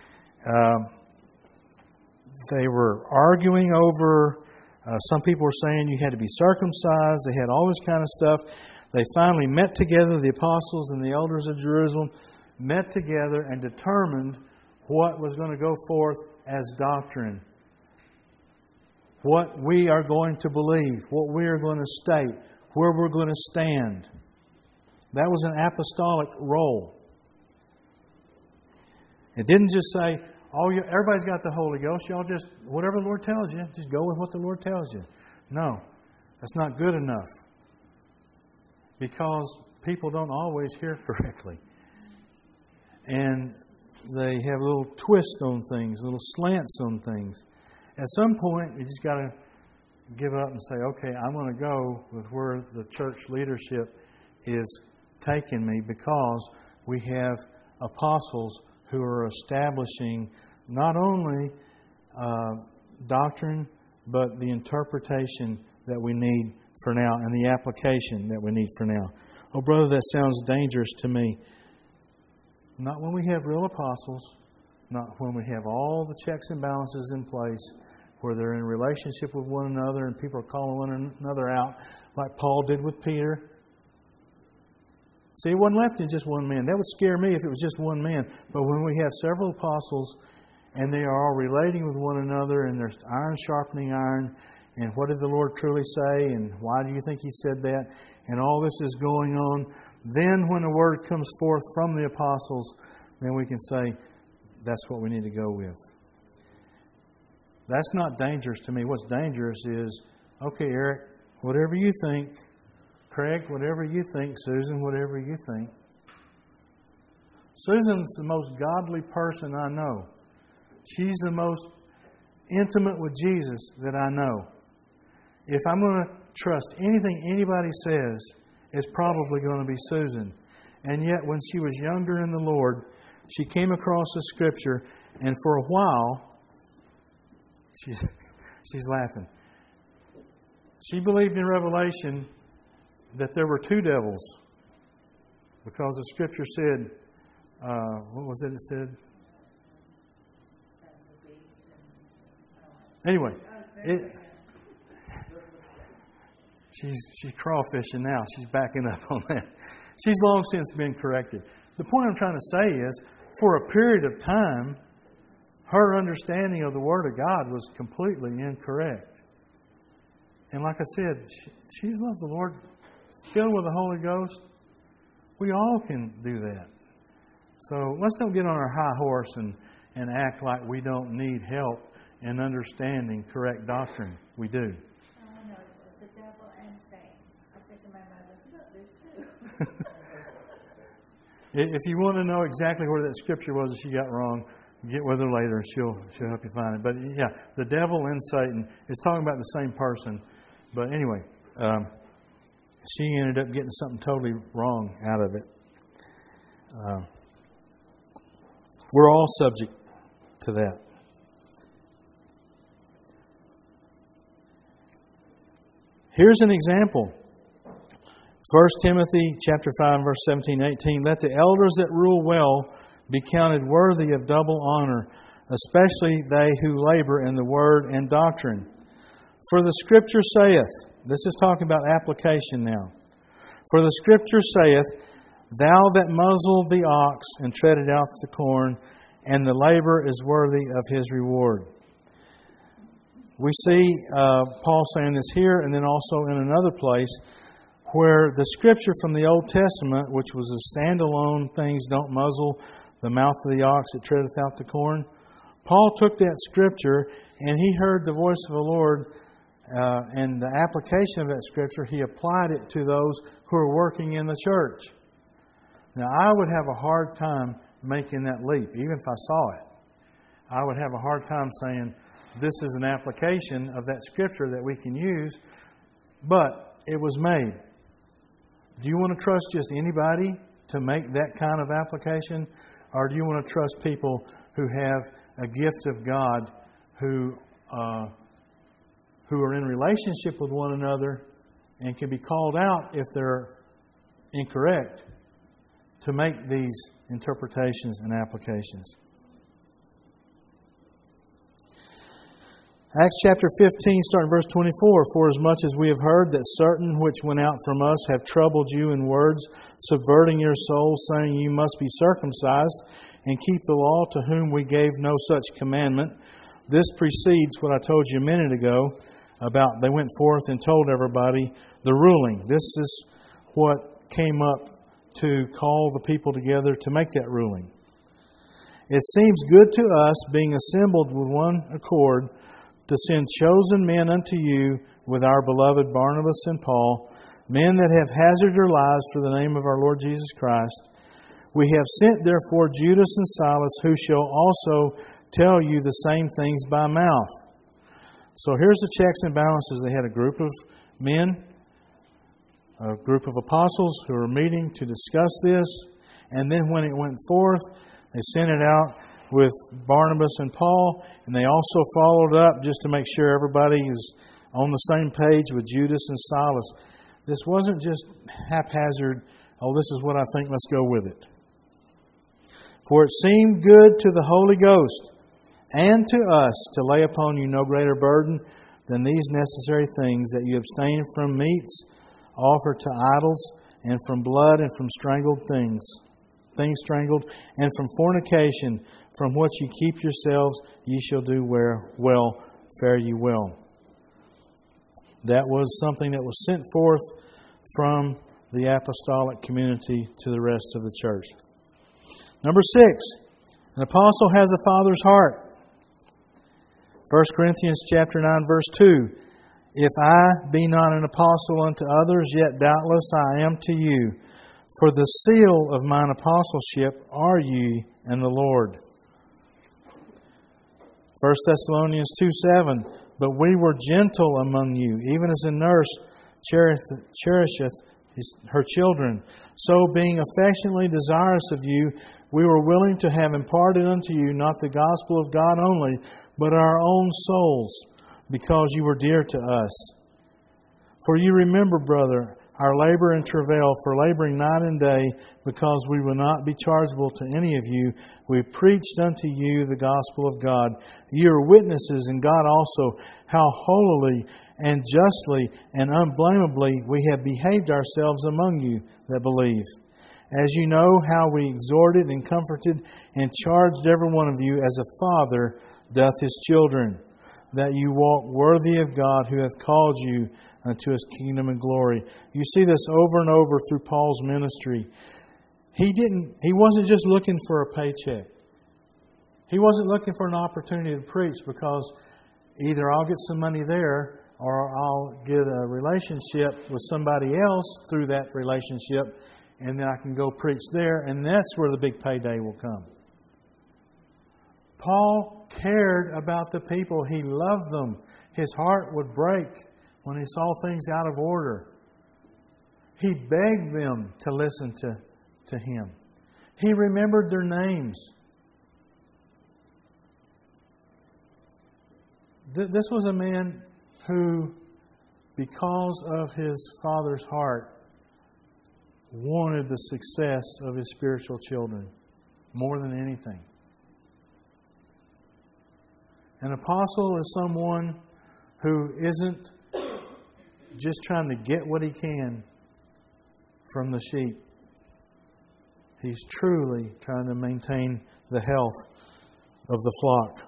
They were arguing over, some people were saying you had to be circumcised. They had all this kind of stuff. They finally met together, the apostles and the elders of Jerusalem, met together and determined what was going to go forth as doctrine. What we are going to believe, what we are going to state, where we're going to stand. That was an apostolic role. It didn't just say, "Oh, everybody's got the Holy Ghost. Y'all just, whatever the Lord tells you, just go with what the Lord tells you." No, that's not good enough. Because people don't always hear correctly. And they have a little twist on things, little slants on things. At some point, you just got to give up and say, "Okay, I'm going to go with where the church leadership is taking me," because we have apostles who are establishing not only doctrine, but the interpretation that we need for now and the application that we need for now. Oh, brother, that sounds dangerous to me. Not when we have real apostles, not when we have all the checks and balances in place, where they're in relationship with one another and people are calling one another out, like Paul did with Peter. See, it wasn't left in just one man. That would scare me if it was just one man. But when we have several apostles and they are all relating with one another and there's iron sharpening iron, and what did the Lord truly say, and why do you think He said that, and all this is going on, then when the Word comes forth from the apostles, then we can say, that's what we need to go with. That's not dangerous to me. What's dangerous is, okay, Eric, whatever you think. Craig, whatever you think. Susan, whatever you think. Susan's the most godly person I know. She's the most intimate with Jesus that I know. If I'm going to trust anything anybody says, it's probably going to be Susan. And yet, when she was younger in the Lord, she came across a Scripture, and for a while, she's laughing. She believed in Revelation that there were two devils, because the Scripture said, what was it said? Anyway, she's crawfishing now. She's backing up on that. She's long since been corrected. The point I'm trying to say is, for a period of time, her understanding of the Word of God was completely incorrect. And like I said, she's loved the Lord, filled with the Holy Ghost. We all can do that. So let's don't get on our high horse and act like we don't need help in understanding correct doctrine. We do. Oh, no, it was the devil and Satan. I said to my mother, look, there's two. If you want to know exactly where that Scripture was that she got wrong, get with her later and she'll help you find it. But yeah, the devil and Satan is talking about the same person. But anyway, she ended up getting something totally wrong out of it. We're all subject to that. Here's an example. 1 Timothy chapter 5, verse 17, 18. Let the elders that rule well be counted worthy of double honor, especially they who labor in the word and doctrine. For the Scripture saith, this is talking about application now. For the Scripture saith, Thou that muzzle the ox and treaded out the corn, and the labor is worthy of his reward. We see Paul saying this here, and then also in another place, where the Scripture from the Old Testament, which was a standalone things, don't muzzle the mouth of the ox that treadeth out the corn. Paul took that Scripture and he heard the voice of the Lord, and the application of that Scripture, he applied it to those who are working in the church. Now, I would have a hard time making that leap, even if I saw it. I would have a hard time saying, this is an application of that Scripture that we can use, but it was made. Do you want to trust just anybody to make that kind of application? Or do you want to trust people who have a gift of God, who are in relationship with one another and can be called out if they're incorrect, to make these interpretations and applications? Acts chapter 15, starting verse 24. For as much as we have heard that certain which went out from us have troubled you in words, subverting your souls, saying you must be circumcised and keep the law, to whom we gave no such commandment. This precedes what I told you a minute ago about they went forth and told everybody the ruling. This is what came up to call the people together to make that ruling. It seems good to us, being assembled with one accord, to send chosen men unto you with our beloved Barnabas and Paul, men that have hazarded their lives for the name of our Lord Jesus Christ. We have sent therefore Judas and Silas, who shall also tell you the same things by mouth. So here's the checks and balances. They had a group of men, a group of apostles who were meeting to discuss this. And then when it went forth, they sent it out with Barnabas and Paul. And they also followed up just to make sure everybody is on the same page with Judas and Silas. This wasn't just haphazard, this is what I think, let's go with it. For it seemed good to the Holy Ghost and to us to lay upon you no greater burden than these necessary things, that you abstain from meats offered to idols, and from blood, and from strangled things strangled, and from fornication, from what you keep yourselves, ye shall do well, fare ye well. That was something that was sent forth from the apostolic community to the rest of the church. Number 6, an apostle has a father's heart. 1 Corinthians chapter 9, verse 2. If I be not an apostle unto others, yet doubtless I am to you. For the seal of mine apostleship are ye in the Lord. 1 Thessalonians 2:7. But we were gentle among you, even as a nurse cherisheth her children. So being affectionately desirous of you, we were willing to have imparted unto you not the gospel of God only, but our own souls, because you were dear to us. For you remember, brother, our labor and travail, for laboring night and day, because we will not be chargeable to any of you. We preached unto you the gospel of God. You are witnesses, and God also, how holily and justly and unblameably we have behaved ourselves among you that believe. As you know how we exhorted and comforted and charged every one of you as a father doth his children, that you walk worthy of God who hath called you unto His kingdom and glory. You see this over and over through Paul's ministry. He wasn't just looking for a paycheck. He wasn't looking for an opportunity to preach because either I'll get some money there or I'll get a relationship with somebody else through that relationship, and then I can go preach there, and that's where the big payday will come. Paul cared about the people. He loved them. His heart would break when he saw things out of order. He begged them to listen to him. He remembered their names. This was a man who, because of his father's heart, wanted the success of his spiritual children more than anything. An apostle is someone who isn't just trying to get what he can from the sheep. He's truly trying to maintain the health of the flock.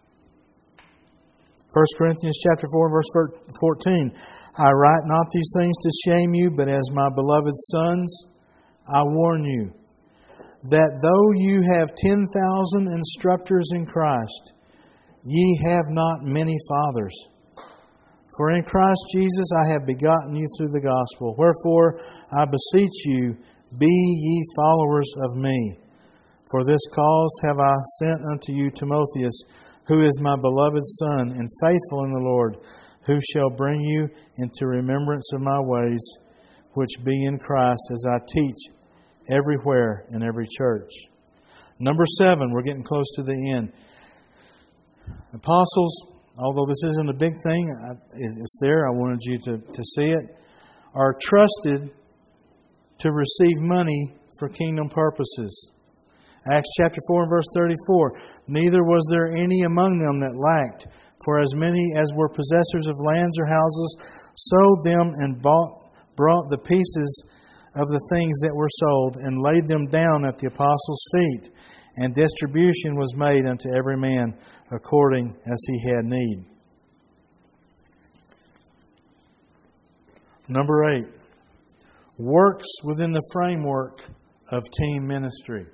1 Corinthians chapter 4, verse 14. I write not these things to shame you, but as my beloved sons, I warn you, that though you have 10,000 instructors in Christ, ye have not many fathers. For in Christ Jesus I have begotten you through the gospel. Wherefore I beseech you, be ye followers of me. For this cause have I sent unto you Timotheus, who is my beloved son, and faithful in the Lord, who shall bring you into remembrance of my ways, which be in Christ, as I teach everywhere in every church. Number 7, we're getting close to the end. Apostles, although this isn't a big thing, it's there, I wanted you to see it, are trusted to receive money for kingdom purposes. Acts chapter 4 and verse 34. Neither was there any among them that lacked, for as many as were possessors of lands or houses sold them and brought the pieces of the things that were sold and laid them down at the apostles' feet. And distribution was made unto every man according as he had need. Number 8. works within the framework of team ministry.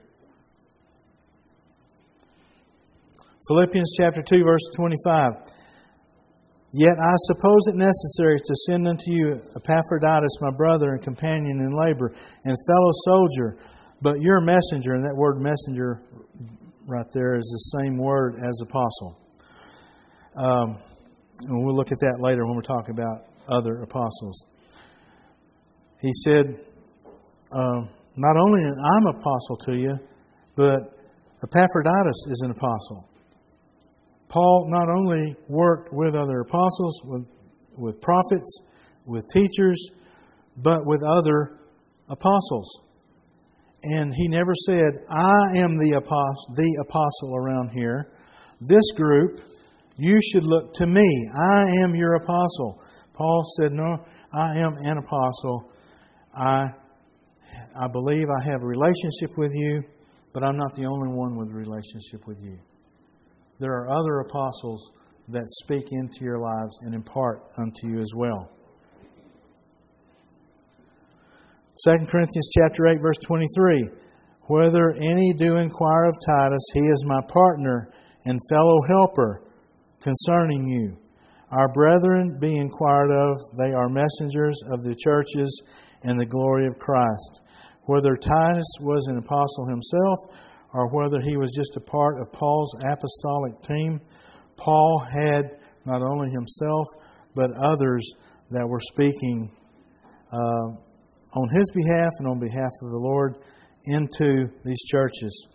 Philippians chapter 2, verse 25. Yet I suppose it necessary to send unto you Epaphroditus, my brother and companion in labor, and fellow soldier, but your messenger, and that word messenger right there is the same word as apostle. And we'll look at that later when we're talking about other apostles. He said, not only I'm an apostle to you, but Epaphroditus is an apostle. Paul not only worked with other apostles, with prophets, with teachers, but with other apostles. And he never said, I am the apostle around here. This group, you should look to me. I am your apostle. Paul said, no, I am an apostle. I believe I have a relationship with you, but I'm not the only one with a relationship with you. There are other apostles that speak into your lives and impart unto you as well. 2 Corinthians chapter 8, verse 23. Whether any do inquire of Titus, he is my partner and fellow helper concerning you. Our brethren be inquired of, they are messengers of the churches and the glory of Christ. Whether Titus was an apostle himself, or whether he was just a part of Paul's apostolic team, Paul had not only himself, but others that were speaking on his behalf and on behalf of the Lord into these churches.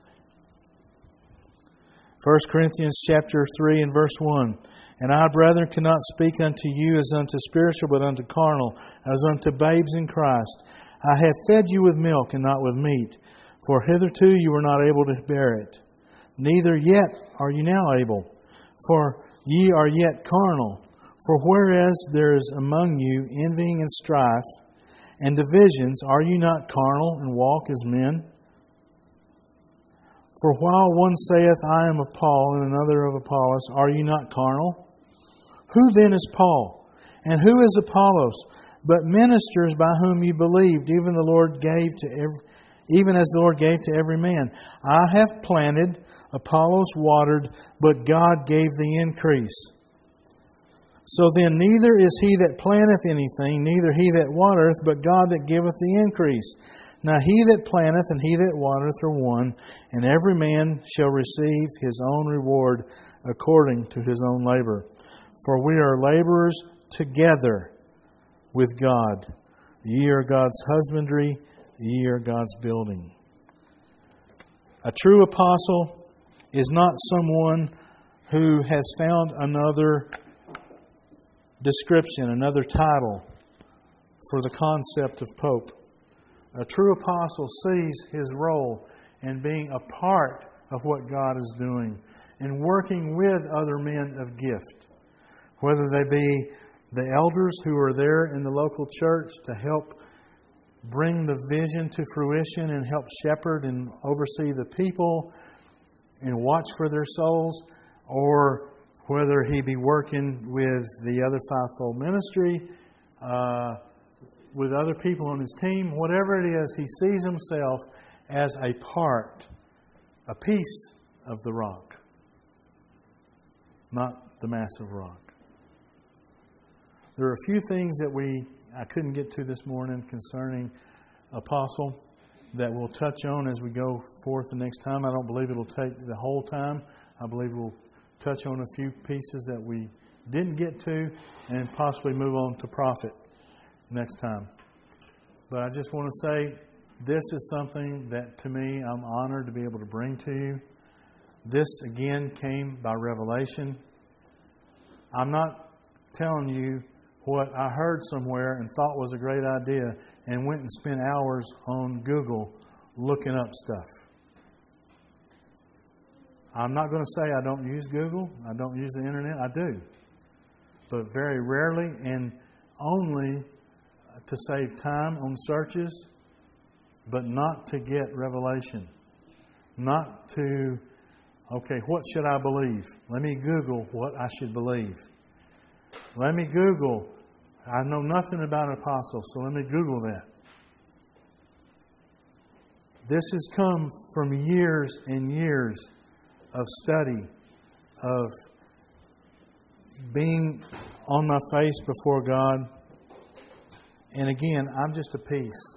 1 Corinthians chapter 3 and verse 1. And I, brethren, cannot speak unto you as unto spiritual, but unto carnal, as unto babes in Christ. I have fed you with milk and not with meat, for hitherto you were not able to bear it. Neither yet are you now able, for ye are yet carnal. For whereas there is among you envying and strife and divisions, are you not carnal and walk as men? For while one saith, I am of Paul, and another of Apollos, are you not carnal? Who then is Paul? And who is Apollos? But ministers by whom you believed, even as the Lord gave to every man. I have planted, Apollos watered, but God gave the increase. So then neither is he that planteth anything, neither he that watereth, but God that giveth the increase. Now he that planteth and he that watereth are one, and every man shall receive his own reward according to his own labor. For we are laborers together with God. Ye are God's husbandry, ye are God's building. A true apostle is not someone who has found another description, another title for the concept of pope. A true apostle sees his role in being a part of what God is doing and working with other men of gift, whether they be the elders who are there in the local church to help bring the vision to fruition and help shepherd and oversee the people and watch for their souls, or whether he be working with the other fivefold ministry, with other people on his team, whatever it is, he sees himself as a part, a piece of the rock, not the massive rock. There are a few things that I couldn't get to this morning concerning apostle that we'll touch on as we go forth the next time. I don't believe it'll take the whole time. I believe we'll touch on a few pieces that we didn't get to and possibly move on to prophet next time. But I just want to say this is something that to me I'm honored to be able to bring to you. This again came by revelation. I'm not telling you what I heard somewhere and thought was a great idea and went and spent hours on Google looking up stuff. I'm not going to say I don't use Google. I don't use the internet. I do. But very rarely and only to save time on searches, but not to get revelation. Not to, okay, what should I believe? Let me Google what I should believe. Let me Google. I know nothing about apostles, so let me Google that. This has come from years and years of study, of being on my face before God. And again, I'm just a piece.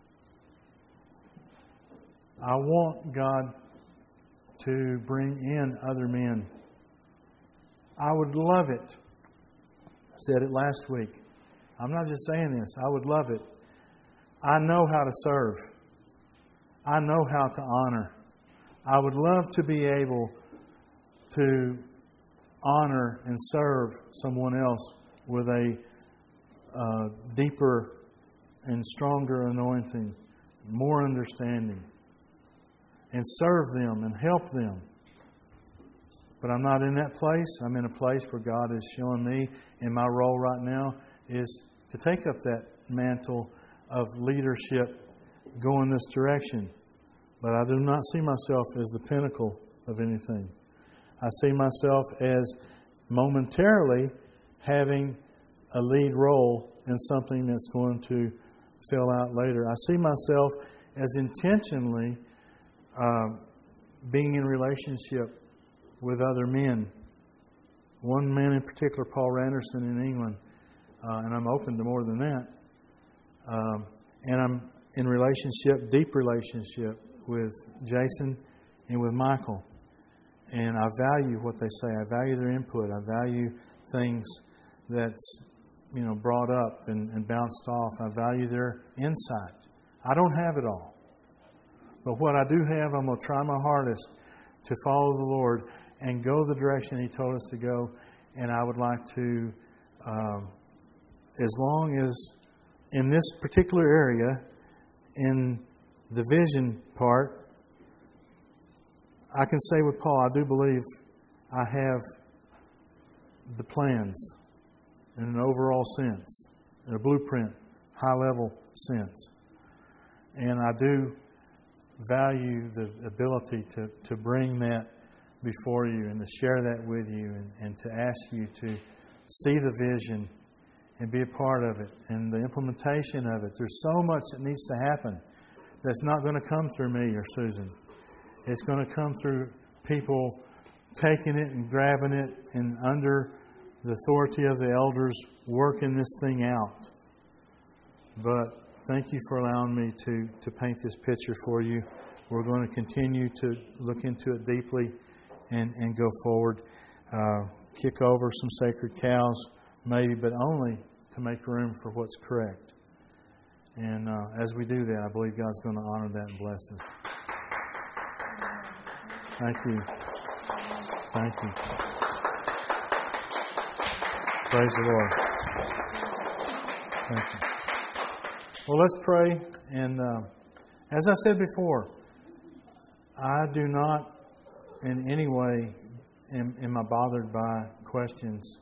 I want God to bring in other men. I would love it. I said it last week. I'm not just saying this. I would love it. I know how to serve. I know how to honor. I would love to be able to honor and serve someone else with a deeper and stronger anointing, more understanding, and serve them and help them. But I'm not in that place. I'm in a place where God is showing me, in my role right now, is to take up that mantle of leadership, go in this direction. But I do not see myself as the pinnacle of anything. I see myself as momentarily having a lead role in something that's going to fill out later. I see myself as intentionally being in relationship with other men. One man in particular, Paul Randerson in England, and I'm open to more than that. And I'm in relationship, deep relationship with Jason and with Michael. And I value what they say. I value their input. I value things that's brought up and bounced off. I value their insight. I don't have it all. But what I do have, I'm going to try my hardest to follow the Lord and go the direction He told us to go. And I would like to, as long as in this particular area, in the vision part, I can say with Paul, I do believe I have the plans in an overall sense, in a blueprint, high-level sense. And I do value the ability to bring that before you and to share that with you and to ask you to see the vision and be a part of it and the implementation of it. There's so much that needs to happen that's not going to come through me or Susan. It's going to come through people taking it and grabbing it and under the authority of the elders working this thing out. But thank you for allowing me to paint this picture for you. We're going to continue to look into it deeply and go forward. Kick over some sacred cows, maybe, but only to make room for what's correct. And as we do that, I believe God's going to honor that and bless us. Thank you. Thank you. Praise the Lord. Thank you. Well, let's pray. And as I said before, I do not in any way am I bothered by questions.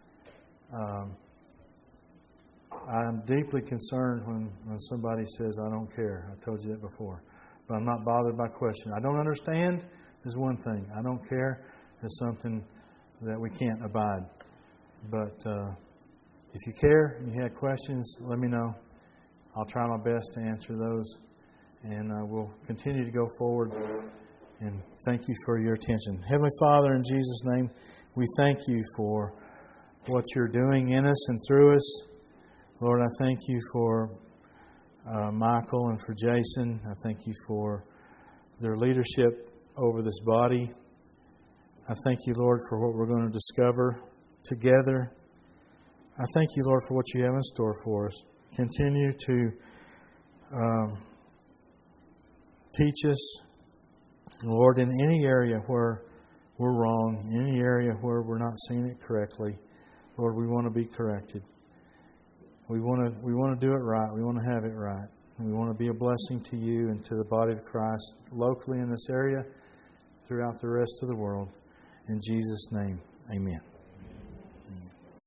I'm deeply concerned when somebody says, I don't care. I told you that before. But I'm not bothered by questions. I don't understand is one thing. I don't care is something that we can't abide. But if you care and you have questions, let me know. I'll try my best to answer those. And we'll continue to go forward. And thank you for your attention. Heavenly Father, in Jesus' name, we thank you for what you're doing in us and through us. Lord, I thank you for Michael and for Jason. I thank you for their leadership over this body. I thank you, Lord, for what we're going to discover together. I thank you, Lord, for what you have in store for us. Continue to teach us, Lord, in any area where we're wrong, in any area where we're not seeing it correctly. Lord, we want to be corrected. We want to do it right. We want to have it right. And we want to be a blessing to you and to the body of Christ locally in this area, throughout the rest of the world. In Jesus' name, amen.